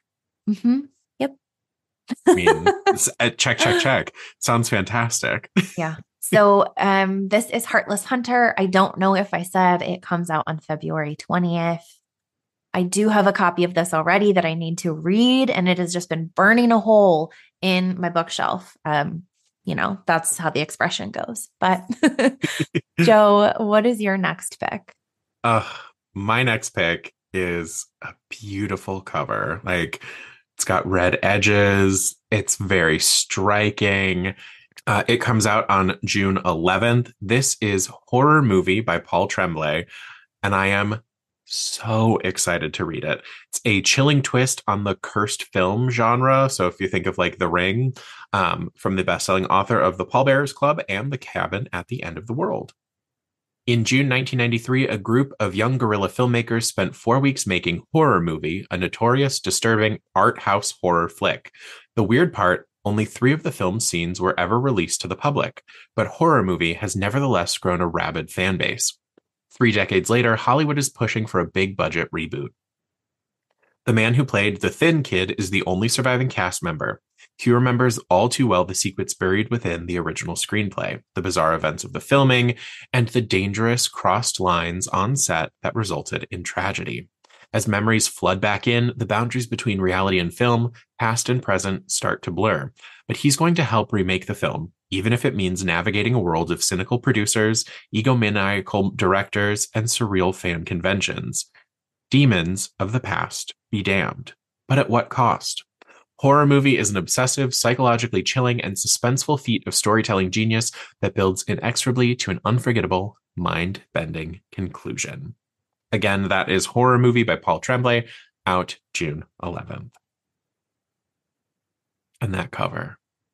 Yep. I mean, check. Sounds fantastic. Yeah. So this is Heartless Hunter. I don't know if I said it comes out on February 20th. I do have a copy of this already that I need to read, and it has just been burning a hole in my bookshelf. That's how the expression goes. But Joe, what is your next pick? My next pick is a beautiful cover. Like, it's got red edges. It's very striking. It comes out on June 11th. This is Horror Movie by Paul Tremblay, and I am so excited to read it. It's a chilling twist on the cursed film genre. So if you think of like The Ring, from the best-selling author of The Pallbearers Club and The Cabin at the End of the World. In June 1993, a group of young guerrilla filmmakers spent 4 weeks making Horror Movie, a notorious, disturbing art house horror flick. The weird part, only 3 of the film's scenes were ever released to the public, but Horror Movie has nevertheless grown a rabid fan base. 3 decades later, Hollywood is pushing for a big-budget reboot. The man who played the Thin Kid is the only surviving cast member. He remembers all too well the secrets buried within the original screenplay, the bizarre events of the filming, and the dangerous crossed lines on set that resulted in tragedy. As memories flood back in, the boundaries between reality and film, past and present, start to blur. But he's going to help remake the film, even if it means navigating a world of cynical producers, egomaniacal directors, and surreal fan conventions. Demons of the past be damned. But at what cost? Horror Movie is an obsessive, psychologically chilling, and suspenseful feat of storytelling genius that builds inexorably to an unforgettable, mind-bending conclusion. Again, that is Horror Movie by Paul Tremblay, out June 11th. And that cover,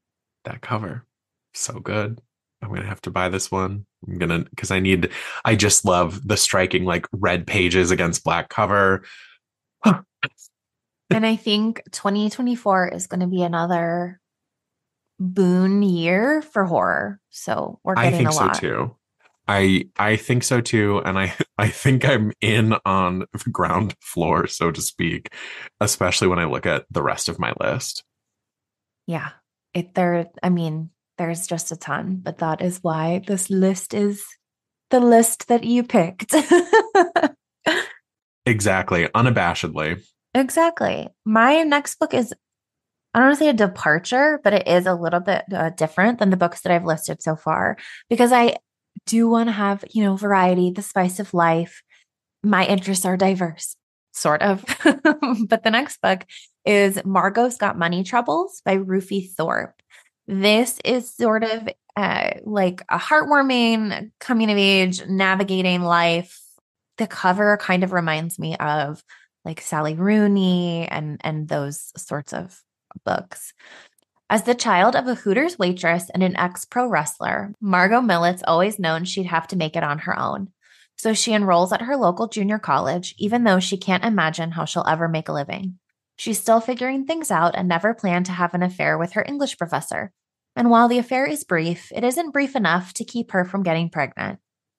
so good. I'm going to have to buy this one. Because I just love the striking like red pages against black cover. And I think 2024 is going to be another boon year for horror. So we're getting a lot. I think so too. I think so too. And I think I'm in on the ground floor, so to speak, especially when I look at the rest of my list. Yeah. There's just a ton, but that is why this list is the list that you picked. Exactly. Unabashedly. Exactly. My next book is, I don't want to say a departure, but it is a little bit different than the books that I've listed so far, because I do want to have, variety, the spice of life. My interests are diverse, sort of. But the next book is Margot's Got Money Troubles by Rufi Thorpe. This is sort of like a heartwarming coming of age, navigating life. The cover kind of reminds me of like Sally Rooney and those sorts of books. As the child of a Hooters waitress and an ex-pro wrestler, Margot Millett's always known she'd have to make it on her own. So she enrolls at her local junior college, even though she can't imagine how she'll ever make a living. She's still figuring things out and never planned to have an affair with her English professor. And while the affair is brief, it isn't brief enough to keep her from getting pregnant.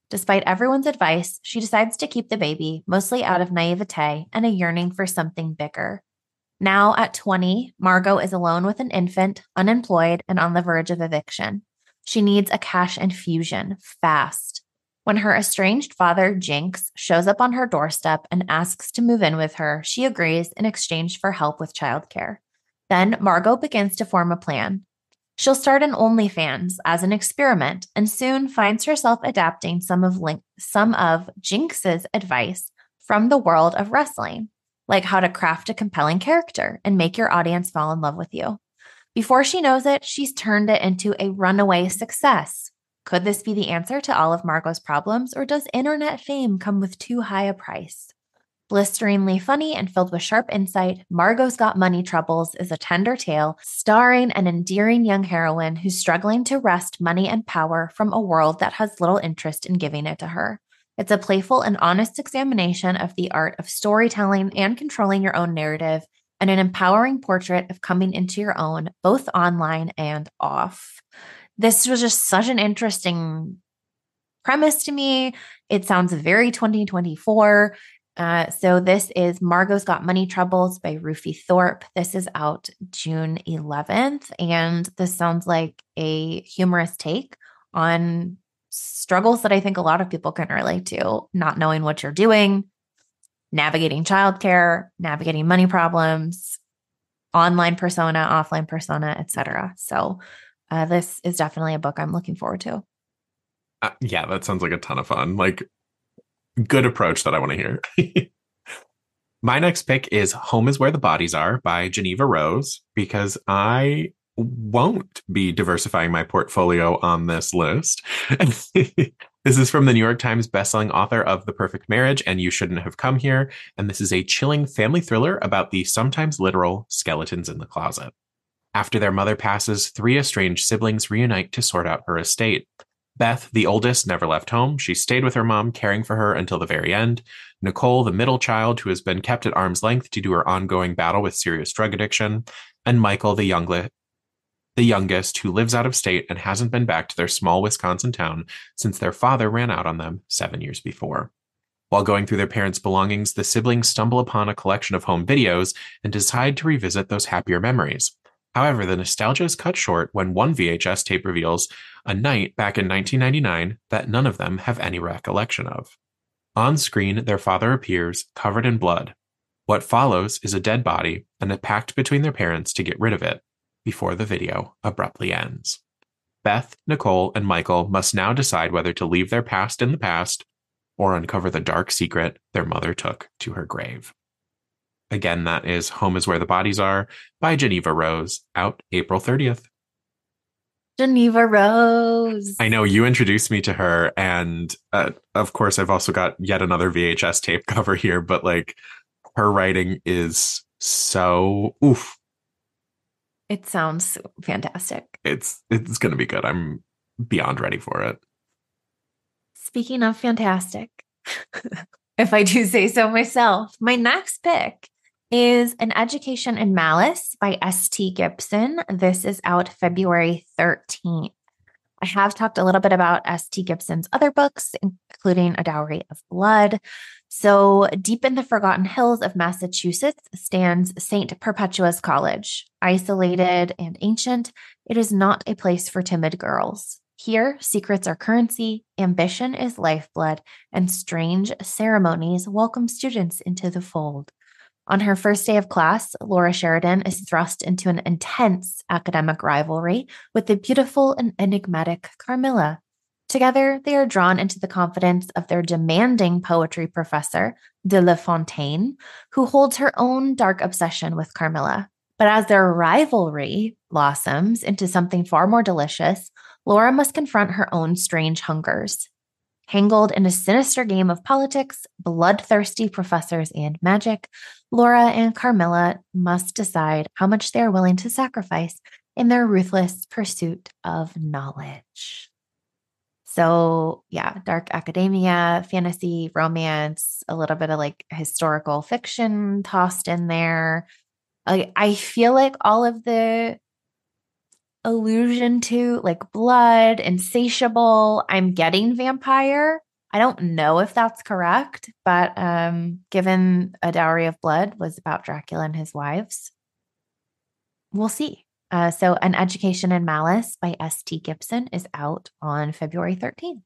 Despite everyone's advice, she decides to keep the baby, mostly out of naivete and a yearning for something bigger. Now at 20, Margot is alone with an infant, unemployed, and on the verge of eviction. She needs a cash infusion, fast. When her estranged father, Jinx, shows up on her doorstep and asks to move in with her, she agrees in exchange for help with childcare. Then Margot begins to form a plan. She'll start an OnlyFans as an experiment and soon finds herself adapting some of Jinx's advice from the world of wrestling, like how to craft a compelling character and make your audience fall in love with you. Before she knows it, she's turned it into a runaway success. Could this be the answer to all of Margot's problems, or does internet fame come with too high a price? Blisteringly funny and filled with sharp insight, Margot's Got Money Troubles is a tender tale starring an endearing young heroine who's struggling to wrest money and power from a world that has little interest in giving it to her. It's a playful and honest examination of the art of storytelling and controlling your own narrative, and an empowering portrait of coming into your own, both online and off. This was just such an interesting premise to me. It sounds very 2024. So this is Margot's Got Money Troubles by Rufi Thorpe. This is out June 11th. And this sounds like a humorous take on struggles that I think a lot of people can relate to, not knowing what you're doing, navigating childcare, navigating money problems, online persona, offline persona, etc. So this is definitely a book I'm looking forward to. Yeah, that sounds like a ton of fun. Like, good approach that I want to hear. My next pick is Home is Where the Bodies Are by Geneva Rose, because I won't be diversifying my portfolio on this list. This is from the New York Times bestselling author of The Perfect Marriage and You Shouldn't Have Come Here. And this is a chilling family thriller about the sometimes literal skeletons in the closet. After their mother passes, 3 estranged siblings reunite to sort out her estate. Beth, the oldest, never left home. She stayed with her mom, caring for her until the very end. Nicole, the middle child, who has been kept at arm's length due to her ongoing battle with serious drug addiction. And Michael, the youngest, who lives out of state and hasn't been back to their small Wisconsin town since their father ran out on them 7 years before. While going through their parents' belongings, the siblings stumble upon a collection of home videos and decide to revisit those happier memories. However, the nostalgia is cut short when one VHS tape reveals a night back in 1999 that none of them have any recollection of. On screen, their father appears, covered in blood. What follows is a dead body and a pact between their parents to get rid of it before the video abruptly ends. Beth, Nicole, and Michael must now decide whether to leave their past in the past or uncover the dark secret their mother took to her grave. Again, that is Home is Where the Bodies Are by Geneva Rose, out April 30th. Geneva Rose. I know you introduced me to her, and of course, I've also got yet another VHS tape cover here, but like her writing is so oof. It sounds fantastic. It's going to be good. I'm beyond ready for it. Speaking of fantastic, if I do say so myself, my next pick is An Education in Malice by S.T. Gibson. This is out February 13th. I have talked a little bit about S.T. Gibson's other books, including A Dowry of Blood. So deep in the forgotten hills of Massachusetts stands St. Perpetua's College. Isolated and ancient, it is not a place for timid girls. Here, secrets are currency, ambition is lifeblood, and strange ceremonies welcome students into the fold. On her first day of class, Laura Sheridan is thrust into an intense academic rivalry with the beautiful and enigmatic Carmilla. Together, they are drawn into the confidence of their demanding poetry professor, de La Fontaine, who holds her own dark obsession with Carmilla. But as their rivalry blossoms into something far more delicious, Laura must confront her own strange hungers. Tangled in a sinister game of politics, bloodthirsty professors, and magic, Laura and Carmilla must decide how much they are willing to sacrifice in their ruthless pursuit of knowledge. So, yeah, dark academia, fantasy, romance, a little bit of like historical fiction tossed in there. I feel like all of the allusion to like blood, insatiable, I'm getting vampire, I don't know if that's correct, but given A Dowry of Blood was about Dracula and his wives, we'll see. So An Education in Malice by S.T. Gibson is out on February 13th.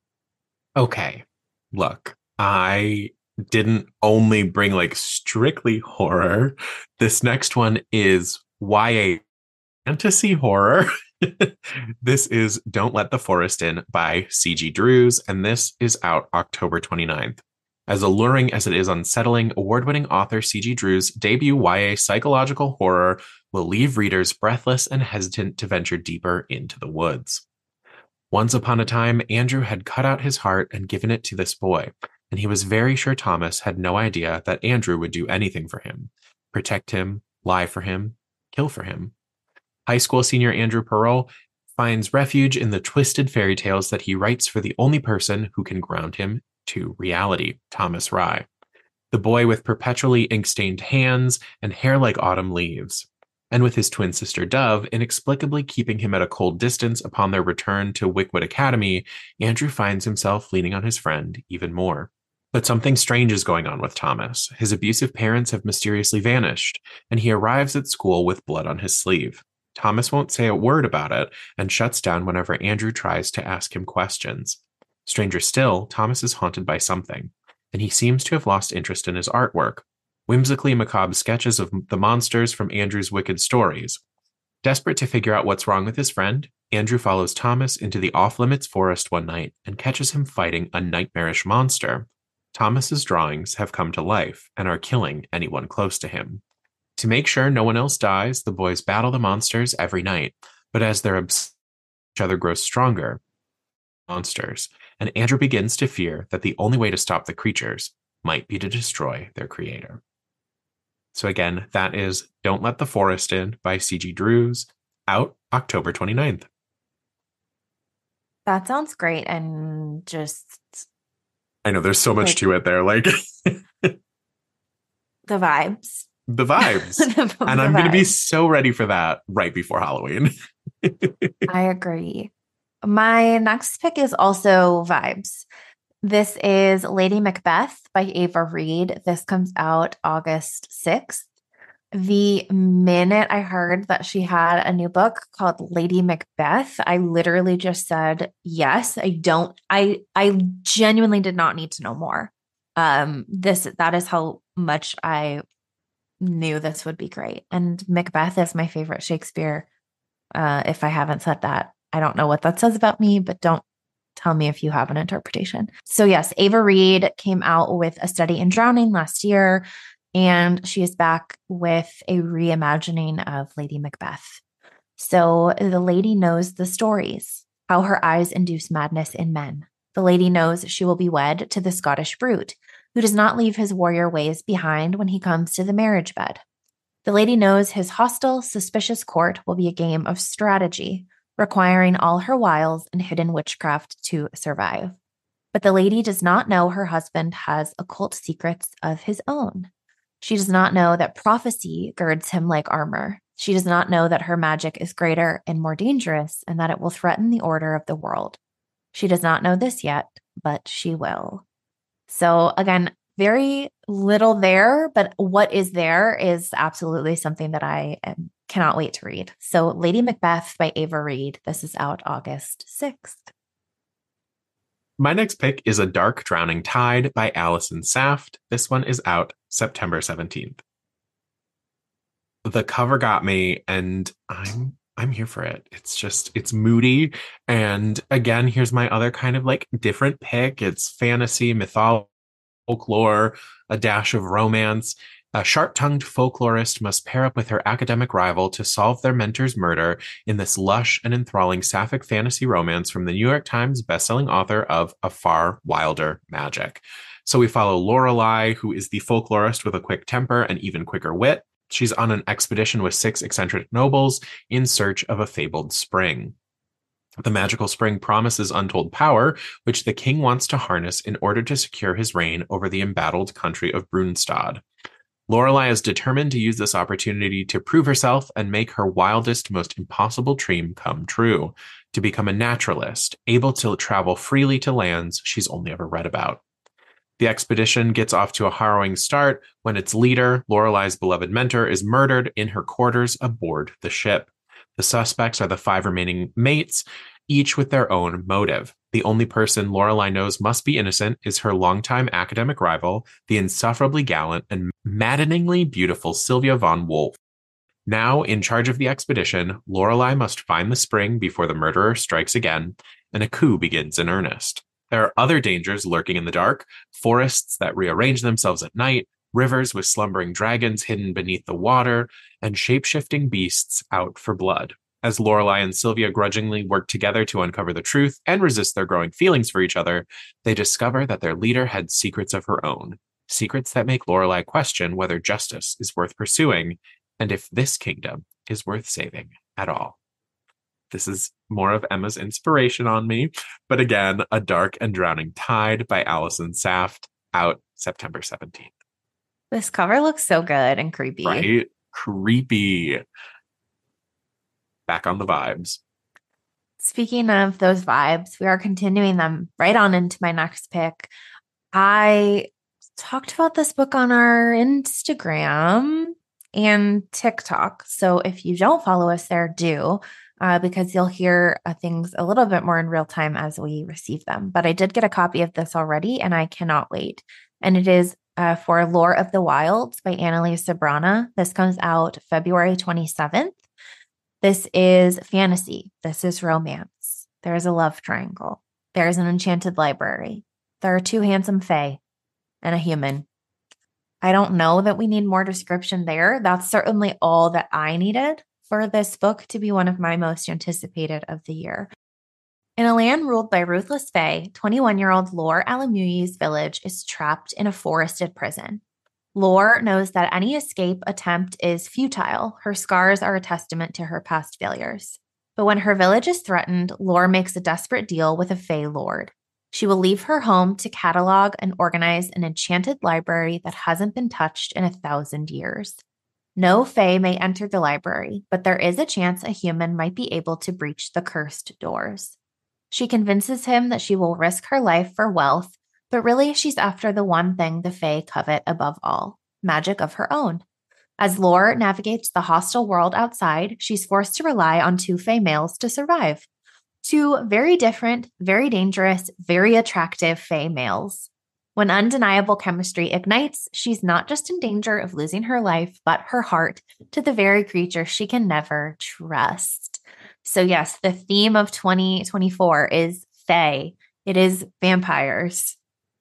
Okay, look, I didn't only bring like strictly horror. This next one is YA fantasy horror. This is Don't Let the Forest In by C.G. Drews, and this is out October 29th. As alluring as it is unsettling, award-winning author C.G. Drews' debut YA psychological horror will leave readers breathless and hesitant to venture deeper into the woods. Once upon a time, Andrew had cut out his heart and given it to this boy, and he was very sure Thomas had no idea that Andrew would do anything for him, protect him, lie for him, kill for him. High school senior Andrew Pearl finds refuge in the twisted fairy tales that he writes for the only person who can ground him to reality, Thomas Rye, the boy with perpetually ink-stained hands and hair like autumn leaves. And with his twin sister Dove inexplicably keeping him at a cold distance upon their return to Wickwood Academy, Andrew finds himself leaning on his friend even more. But something strange is going on with Thomas. His abusive parents have mysteriously vanished, and he arrives at school with blood on his sleeve. Thomas won't say a word about it and shuts down whenever Andrew tries to ask him questions. Stranger still, Thomas is haunted by something, and he seems to have lost interest in his artwork. Whimsically macabre sketches of the monsters from Andrew's wicked stories. Desperate to figure out what's wrong with his friend, Andrew follows Thomas into the off-limits forest one night and catches him fighting a nightmarish monster. Thomas's drawings have come to life and are killing anyone close to him. To make sure no one else dies, the boys battle the monsters every night, but as their obsession with each other grows stronger, monsters, and Andrew begins to fear that the only way to stop the creatures might be to destroy their creator. So again, that is Don't Let the Forest In by C.G. Drews, out October 29th. That sounds great. And just... I know there's so much to it there. Like the vibes. The vibes. And I'm going to be so ready for that right before Halloween. I agree. My next pick is also vibes. This is Lady Macbeth by Ava Reid. This comes out August 6th. The minute I heard that she had a new book called Lady Macbeth, I literally just said, yes, I genuinely did not need to know more. That is how much I knew this would be great. And Macbeth is my favorite Shakespeare. If I haven't said that, I don't know what that says about me, but don't tell me if you have an interpretation. So yes, Ava Reid came out with A Study in Drowning last year, and she is back with a reimagining of Lady Macbeth. So the lady knows the stories, how her eyes induce madness in men. The lady knows she will be wed to the Scottish brute, who does not leave his warrior ways behind when he comes to the marriage bed. The lady knows his hostile, suspicious court will be a game of strategy, requiring all her wiles and hidden witchcraft to survive. But the lady does not know her husband has occult secrets of his own. She does not know that prophecy girds him like armor. She does not know that her magic is greater and more dangerous and that it will threaten the order of the world. She does not know this yet, but she will. So again, very little there, but what is there is absolutely something that I cannot wait to read. So Lady Macbeth by Ava Reid. This is out August 6th. My next pick is A Dark Drowning Tide by Allison Saft. This one is out September 17th. The cover got me, and I'm here for it. It's moody. And again, here's my other kind of like different pick. It's fantasy, mythology, folklore, a dash of romance. A sharp-tongued folklorist must pair up with her academic rival to solve their mentor's murder in this lush and enthralling sapphic fantasy romance from the New York Times bestselling author of A Far Wilder Magic. So we follow Lorelei, who is the folklorist with a quick temper and even quicker wit. She's on an expedition with 6 eccentric nobles in search of a fabled spring. The magical spring promises untold power, which the king wants to harness in order to secure his reign over the embattled country of Brunstad. Lorelai is determined to use this opportunity to prove herself and make her wildest, most impossible dream come true, to become a naturalist, able to travel freely to lands she's only ever read about. The expedition gets off to a harrowing start when its leader, Lorelai's beloved mentor, is murdered in her quarters aboard the ship. The suspects are the 5 remaining mates, each with their own motive. The only person Lorelai knows must be innocent is her longtime academic rival, the insufferably gallant and maddeningly beautiful Sylvia von Wolf. Now, in charge of the expedition, Lorelai must find the spring before the murderer strikes again, and a coup begins in earnest. There are other dangers lurking in the dark, forests that rearrange themselves at night, rivers with slumbering dragons hidden beneath the water, and shape-shifting beasts out for blood. As Lorelai and Sylvia grudgingly work together to uncover the truth and resist their growing feelings for each other, they discover that their leader had secrets of her own, secrets that make Lorelai question whether justice is worth pursuing and if this kingdom is worth saving at all. This is more of Emma's inspiration on me, but again, A Dark and Drowning Tide by Allison Saft, out September 17th. This cover looks so good and creepy. Right? Creepy. Back on the vibes. Speaking of those vibes, we are continuing them right on into my next pick. I talked about this book on our Instagram and TikTok. So if you don't follow us there, do. Because you'll hear things a little bit more in real time as we receive them. But I did get a copy of this already, and I cannot wait. And it is for Lore of the Wilds by Annalise Sabrana. This comes out February 27th. This is fantasy. This is romance. There is a love triangle. There is an enchanted library. There are 2 handsome fae and a human. I don't know that we need more description there. That's certainly all that I needed for this book to be one of my most anticipated of the year. In a land ruled by ruthless fae, 21-year-old Lore Alamuy's village is trapped in a forested prison. Lore knows that any escape attempt is futile. Her scars are a testament to her past failures. But when her village is threatened, Lore makes a desperate deal with a fae lord. She will leave her home to catalog and organize an enchanted library that hasn't been touched in 1,000 years. No fae may enter the library, but there is a chance a human might be able to breach the cursed doors. She convinces him that she will risk her life for wealth, but really she's after the one thing the fae covet above all, magic of her own. As Lore navigates the hostile world outside, she's forced to rely on 2 fae males to survive. 2 very different, very dangerous, very attractive fae males. When undeniable chemistry ignites, she's not just in danger of losing her life, but her heart to the very creature she can never trust. So yes, the theme of 2024 is fae. It is vampires.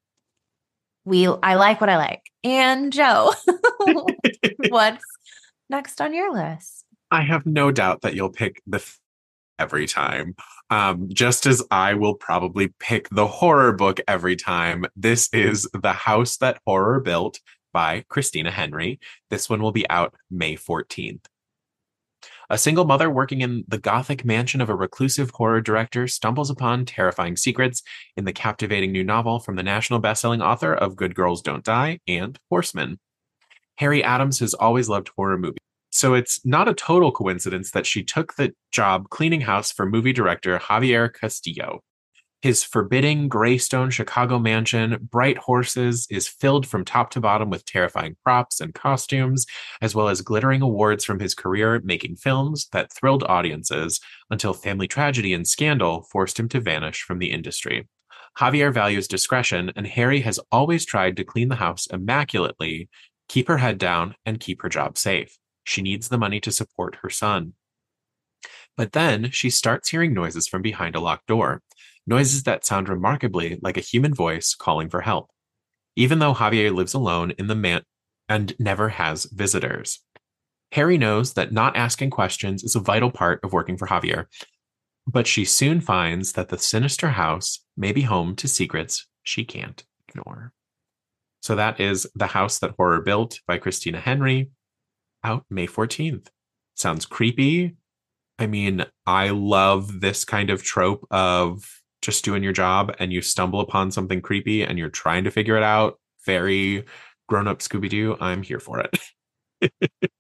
I like what I like. And Joe, what's next on your list? I have no doubt that you'll pick every time. Just as I will probably pick the horror book every time. This is The House That Horror Built by Christina Henry. This one will be out May 14th. A single mother working in the gothic mansion of a reclusive horror director stumbles upon terrifying secrets in the captivating new novel from the national best-selling author of Good Girls Don't Die and Horsemen. Harry Adams has always loved horror movies, so it's not a total coincidence that she took the job cleaning house for movie director Javier Castillo. His forbidding graystone Chicago mansion, Bright Horses, is filled from top to bottom with terrifying props and costumes, as well as glittering awards from his career making films that thrilled audiences until family tragedy and scandal forced him to vanish from the industry. Javier values discretion, and Harry has always tried to clean the house immaculately, keep her head down, and keep her job safe. She needs the money to support her son. But then she starts hearing noises from behind a locked door. Noises that sound remarkably like a human voice calling for help, even though Javier lives alone in the and never has visitors. Harry knows that not asking questions is a vital part of working for Javier, but she soon finds that the sinister house may be home to secrets she can't ignore. So that is The House That Horror Built by Christina Henry, out May 14th. Sounds creepy. I mean, I love this kind of trope of just doing your job and you stumble upon something creepy and you're trying to figure it out. Very Grown Up Scooby-Doo, I'm here for it.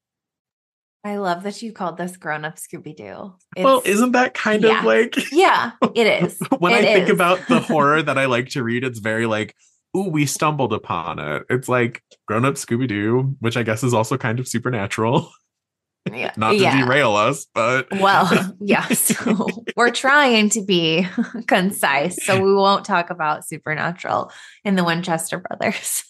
I love that you called this Grown Up Scooby-Doo. Well, isn't that kind of like... Yeah, it is. When I think about the horror that I like to read, it's very like, ooh, we stumbled upon it. It's like Grown Up Scooby-Doo, which I guess is also kind of supernatural. Yeah. Not to derail us, but... Well, yes. We're trying to be concise, so we won't talk about supernatural in the Winchester Brothers.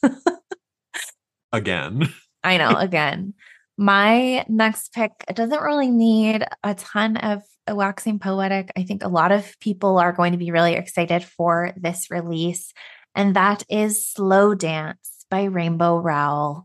Again. I know, again. My next pick doesn't really need a ton of waxing poetic. I think a lot of people are going to be really excited for this release, and that is Slow Dance by Rainbow Rowell.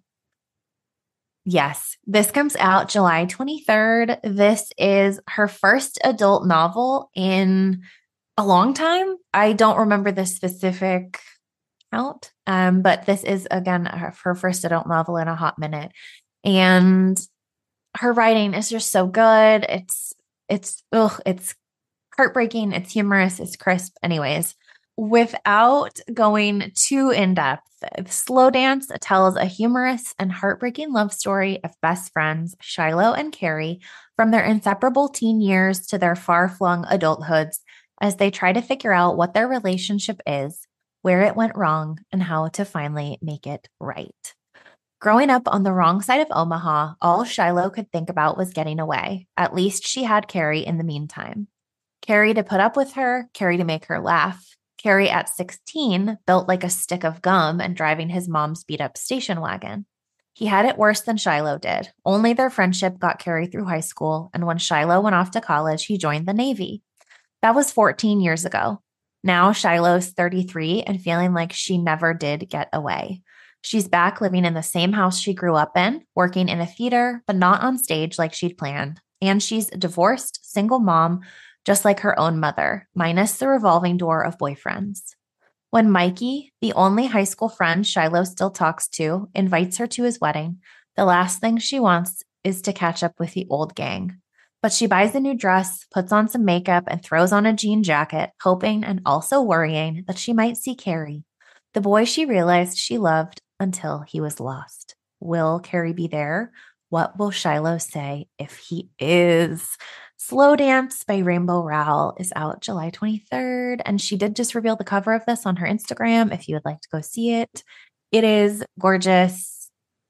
Yes, this comes out July 23rd. This is her first adult novel in a long time. I don't remember the specific count, but this is, again, her first adult novel in a hot minute. And her writing is just so good. It's heartbreaking. It's humorous. It's crisp. Anyways, without going too in depth, Slow Dance tells a humorous and heartbreaking love story of best friends Shiloh and Carrie from their inseparable teen years to their far-flung adulthoods as they try to figure out what their relationship is, where it went wrong, and how to finally make it right. Growing up on the wrong side of Omaha, all Shiloh could think about was getting away. At least she had Carrie in the meantime. Carrie to put up with her, Carrie to make her laugh. Carrie at 16, built like a stick of gum and driving his mom's beat-up station wagon. He had it worse than Shiloh did. Only their friendship got Carrie through high school, and when Shiloh went off to college, he joined the Navy. That was 14 years ago. Now Shiloh's 33 and feeling like she never did get away. She's back living in the same house she grew up in, working in a theater, but not on stage like she'd planned. And she's a divorced, single mom, just like her own mother, minus the revolving door of boyfriends. When Mikey, the only high school friend Shiloh still talks to, invites her to his wedding, the last thing she wants is to catch up with the old gang. But she buys a new dress, puts on some makeup, and throws on a jean jacket, hoping and also worrying that she might see Carrie, the boy she realized she loved until he was lost. Will Carrie be there? What will Shiloh say if he is? Slow Dance by Rainbow Rowell is out July 23rd, and she did just reveal the cover of this on her Instagram if you would like to go see it. It is gorgeous.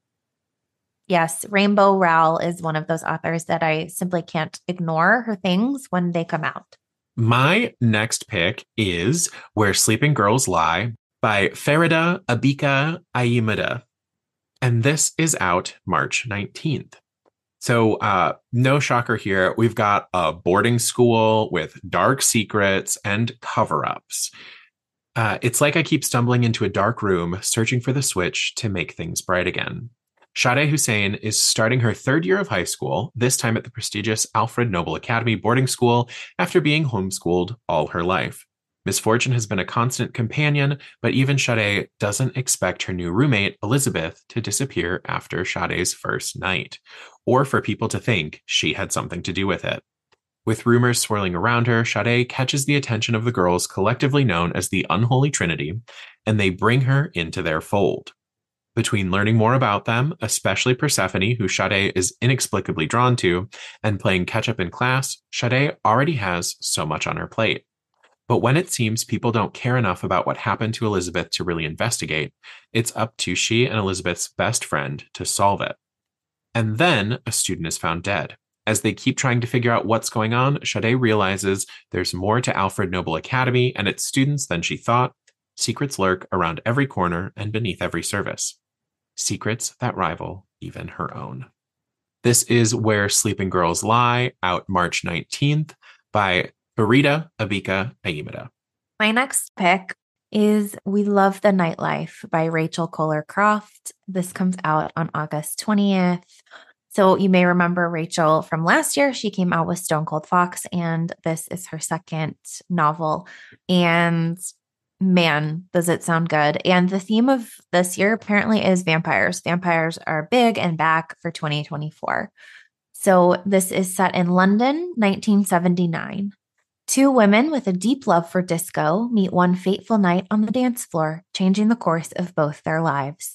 Yes, Rainbow Rowell is one of those authors that I simply can't ignore her things when they come out. My next pick is Where Sleeping Girls Lie by Farida Abika Ayimada. And this is out March 19th. So no shocker here. We've got a boarding school with dark secrets and cover-ups. It's like I keep stumbling into a dark room, searching for the switch to make things bright again. Sade Hussein is starting her third year of high school, this time at the prestigious Alfred Nobel Academy boarding school after being homeschooled all her life. Misfortune has been a constant companion, but even Sade doesn't expect her new roommate, Elizabeth, to disappear after Sade's first night, or for people to think she had something to do with it. With rumors swirling around her, Sade catches the attention of the girls collectively known as the Unholy Trinity, and they bring her into their fold. Between learning more about them, especially Persephone, who Sade is inexplicably drawn to, and playing catch-up in class, Sade already has so much on her plate. But when it seems people don't care enough about what happened to Elizabeth to really investigate, it's up to she and Elizabeth's best friend to solve it. And then a student is found dead. As they keep trying to figure out what's going on, Sade realizes there's more to Alfred Nobel Academy and its students than she thought. Secrets lurk around every corner and beneath every surface. Secrets that rival even her own. This is Where Sleeping Girls Lie, out March 19th by Farida Abika Ayimada. My next pick is We Love the Nightlife by Rachel Kohler Croft. This comes out on August 20th. So you may remember Rachel from last year. She came out with Stone Cold Fox, and this is her second novel. And man, does it sound good. And the theme of this year apparently is vampires. Vampires are big and back for 2024. So this is set in London, 1979. Two women with a deep love for disco meet one fateful night on the dance floor, changing the course of both their lives.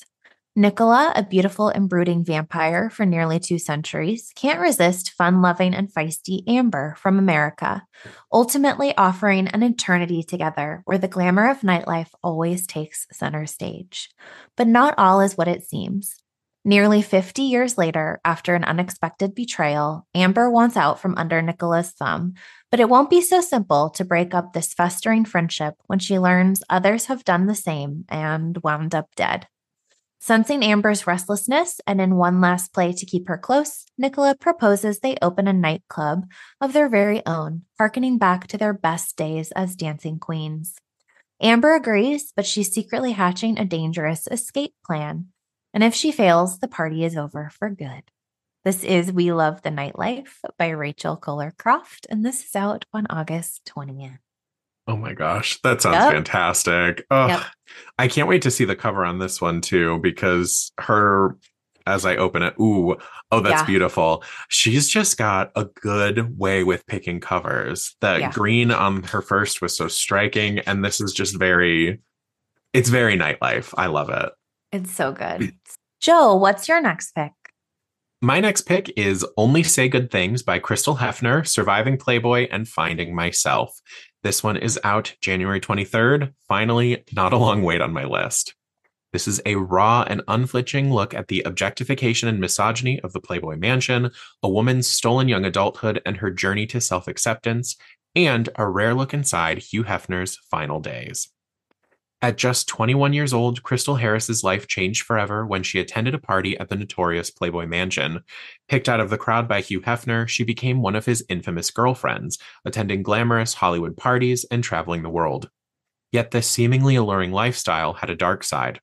Nicola, a beautiful and brooding vampire for nearly 2 centuries, can't resist fun-loving and feisty Amber from America, ultimately offering an eternity together where the glamour of nightlife always takes center stage. But not all is what it seems. Nearly 50 years later, after an unexpected betrayal, Amber wants out from under Nicola's thumb, but it won't be so simple to break up this festering friendship when she learns others have done the same and wound up dead. Sensing Amber's restlessness and in one last play to keep her close, Nicola proposes they open a nightclub of their very own, harkening back to their best days as dancing queens. Amber agrees, but she's secretly hatching a dangerous escape plan. And if she fails, the party is over for good. This is We Love the Nightlife by Rachel Kohler Croft, and this is out on August 20th. Oh my gosh, that sounds fantastic. Oh, I can't wait to see the cover on this one too, because her, as I open it, that's beautiful. She's just got a good way with picking covers. That green on her first was so striking, and this is just it's very nightlife. I love it. It's so good. Joe, what's your next pick? My next pick is Only Say Good Things by Crystal Hefner, Surviving Playboy, and Finding Myself. This one is out January 23rd. Finally, not a long wait on my list. This is a raw and unflinching look at the objectification and misogyny of the Playboy Mansion, a woman's stolen young adulthood and her journey to self-acceptance, and a rare look inside Hugh Hefner's final days. At just 21 years old, Crystal Harris's life changed forever when she attended a party at the notorious Playboy Mansion. Picked out of the crowd by Hugh Hefner, she became one of his infamous girlfriends, attending glamorous Hollywood parties and traveling the world. Yet this seemingly alluring lifestyle had a dark side.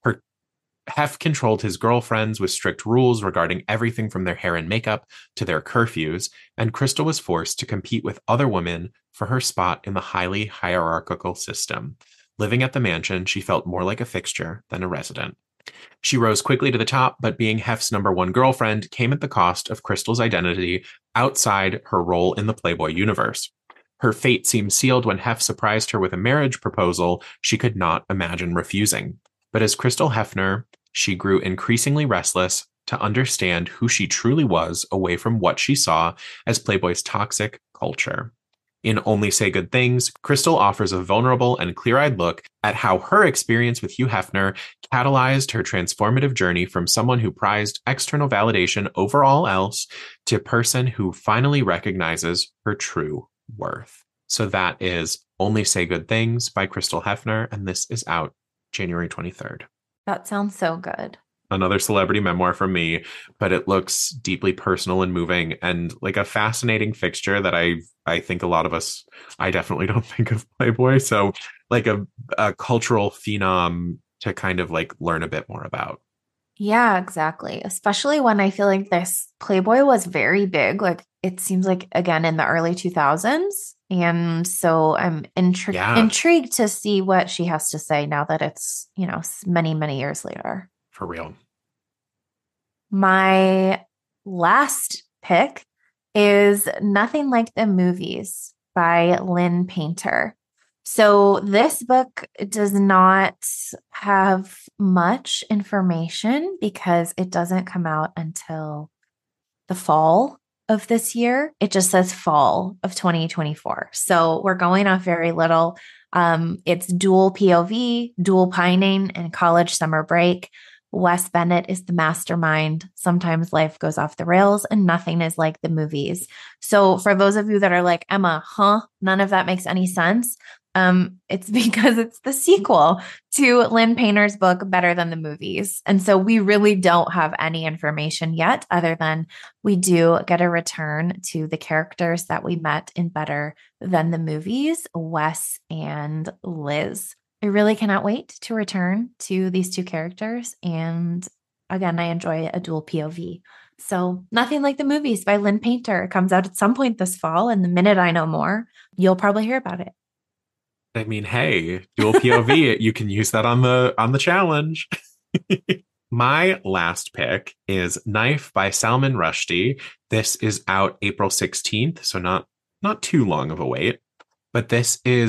Hef controlled his girlfriends with strict rules regarding everything from their hair and makeup to their curfews, and Crystal was forced to compete with other women for her spot in the highly hierarchical system. Living at the mansion, she felt more like a fixture than a resident. She rose quickly to the top, but being Hef's number one girlfriend came at the cost of Crystal's identity outside her role in the Playboy universe. Her fate seemed sealed when Hef surprised her with a marriage proposal she could not imagine refusing. But as Crystal Hefner, she grew increasingly restless to understand who she truly was away from what she saw as Playboy's toxic culture. In Only Say Good Things, Crystal offers a vulnerable and clear-eyed look at how her experience with Hugh Hefner catalyzed her transformative journey from someone who prized external validation over all else to a person who finally recognizes her true worth. So that is Only Say Good Things by Crystal Hefner, and this is out January 23rd. That sounds so good. Another celebrity memoir from me, but it looks deeply personal and moving and like a fascinating fixture that I think a lot of us, I definitely don't think of Playboy. So like a cultural phenom to kind of like learn a bit more about. Yeah, exactly. Especially when I feel like this Playboy was very big. Like it seems like, again, in the early 2000s. And so I'm intrigued to see what she has to say now that it's, many, many years later. For real. My last pick is Nothing Like the Movies by Lynn Painter. So this book does not have much information because it doesn't come out until the fall of this year. It just says fall of 2024. So we're going off very little. It's dual POV, dual pining, and college summer break. Wes Bennett is the mastermind. Sometimes life goes off the rails and nothing is like the movies. So for those of you that are like, Emma, none of that makes any sense. It's because it's the sequel to Lynn Painter's book, Better Than the Movies. And so we really don't have any information yet, other than we do get a return to the characters that we met in Better Than the Movies, Wes and Liz. I really cannot wait to return to these two characters. And again, I enjoy a dual POV. So Nothing Like the Movies by Lynn Painter comes out at some point this fall. And the minute I know more, you'll probably hear about it. I mean, hey, dual POV, you can use that on the challenge. My last pick is Knife by Salman Rushdie. This is out April 16th, so not too long of a wait. But this is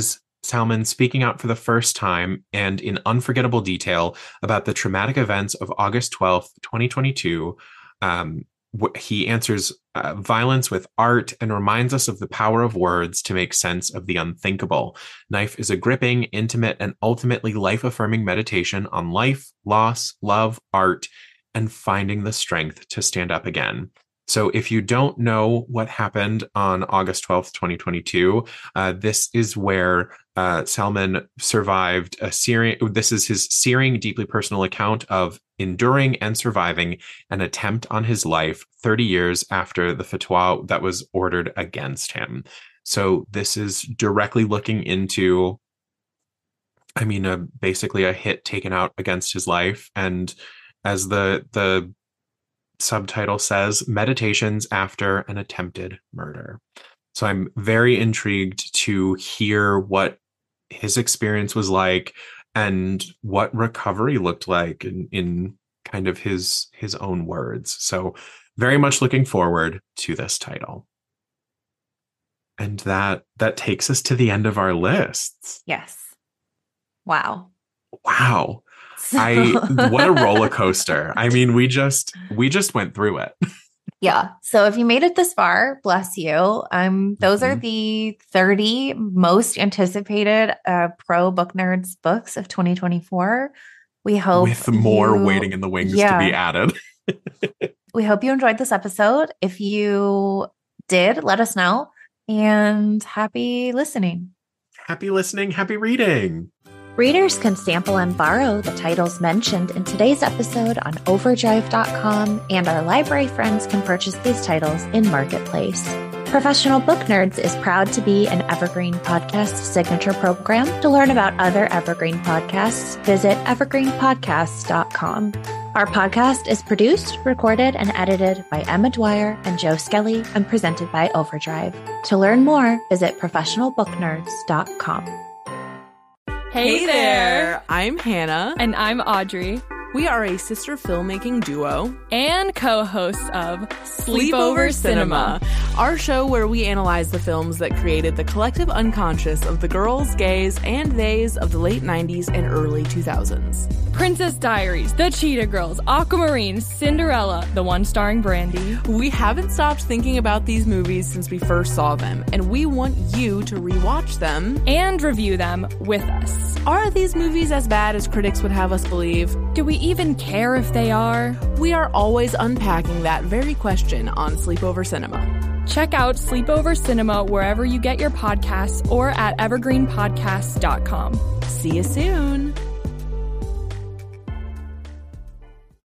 Salmon speaking out for the first time and in unforgettable detail about the traumatic events of August 12th, 2022. He answers violence with art and reminds us of the power of words to make sense of the unthinkable. Knife is a gripping, intimate, and ultimately life-affirming meditation on life, loss, love, art, and finding the strength to stand up again. So if you don't know what happened on August 12th, 2022, this is where Salmon survived this is his searing, deeply personal account of enduring and surviving an attempt on his life 30 years after the fatwa that was ordered against him. So this is directly looking into, basically a hit taken out against his life. And as the subtitle says, meditations after an attempted murder. So I'm very intrigued to hear what his experience was like and what recovery looked like in kind of his own words. So very much looking forward to this title. And that takes us to the end of our lists. Yes. Wow. What a roller coaster. I mean, we just went through it. Yeah. So if you made it this far, bless you. Those are the 30 most anticipated pro book nerds books of 2024. We hope with more waiting in the wings to be added. We hope you enjoyed this episode. If you did, let us know. And happy listening. Happy listening. Happy reading. Readers can sample and borrow the titles mentioned in today's episode on overdrive.com, and our library friends can purchase these titles in Marketplace. Professional Book Nerds is proud to be an Evergreen Podcast signature program. To learn about other Evergreen podcasts, visit evergreenpodcasts.com. Our podcast is produced, recorded, and edited by Emma Dwyer and Joe Skelly and presented by Overdrive. To learn more, visit professionalbooknerds.com. Hey there! I'm Hannah. And I'm Audrey. We are a sister filmmaking duo and co-hosts of Sleepover Cinema, our show where we analyze the films that created the collective unconscious of the girls, gays, and theys of the late 90s and early 2000s. Princess Diaries, The Cheetah Girls, Aquamarine, Cinderella, the one starring Brandy. We haven't stopped thinking about these movies since we first saw them, and we want you to rewatch them and review them with us. Are these movies as bad as critics would have us believe? Do we even care if they are? We are always unpacking that very question on Sleepover Cinema. Check out Sleepover Cinema wherever you get your podcasts or at evergreenpodcasts.com. See you soon.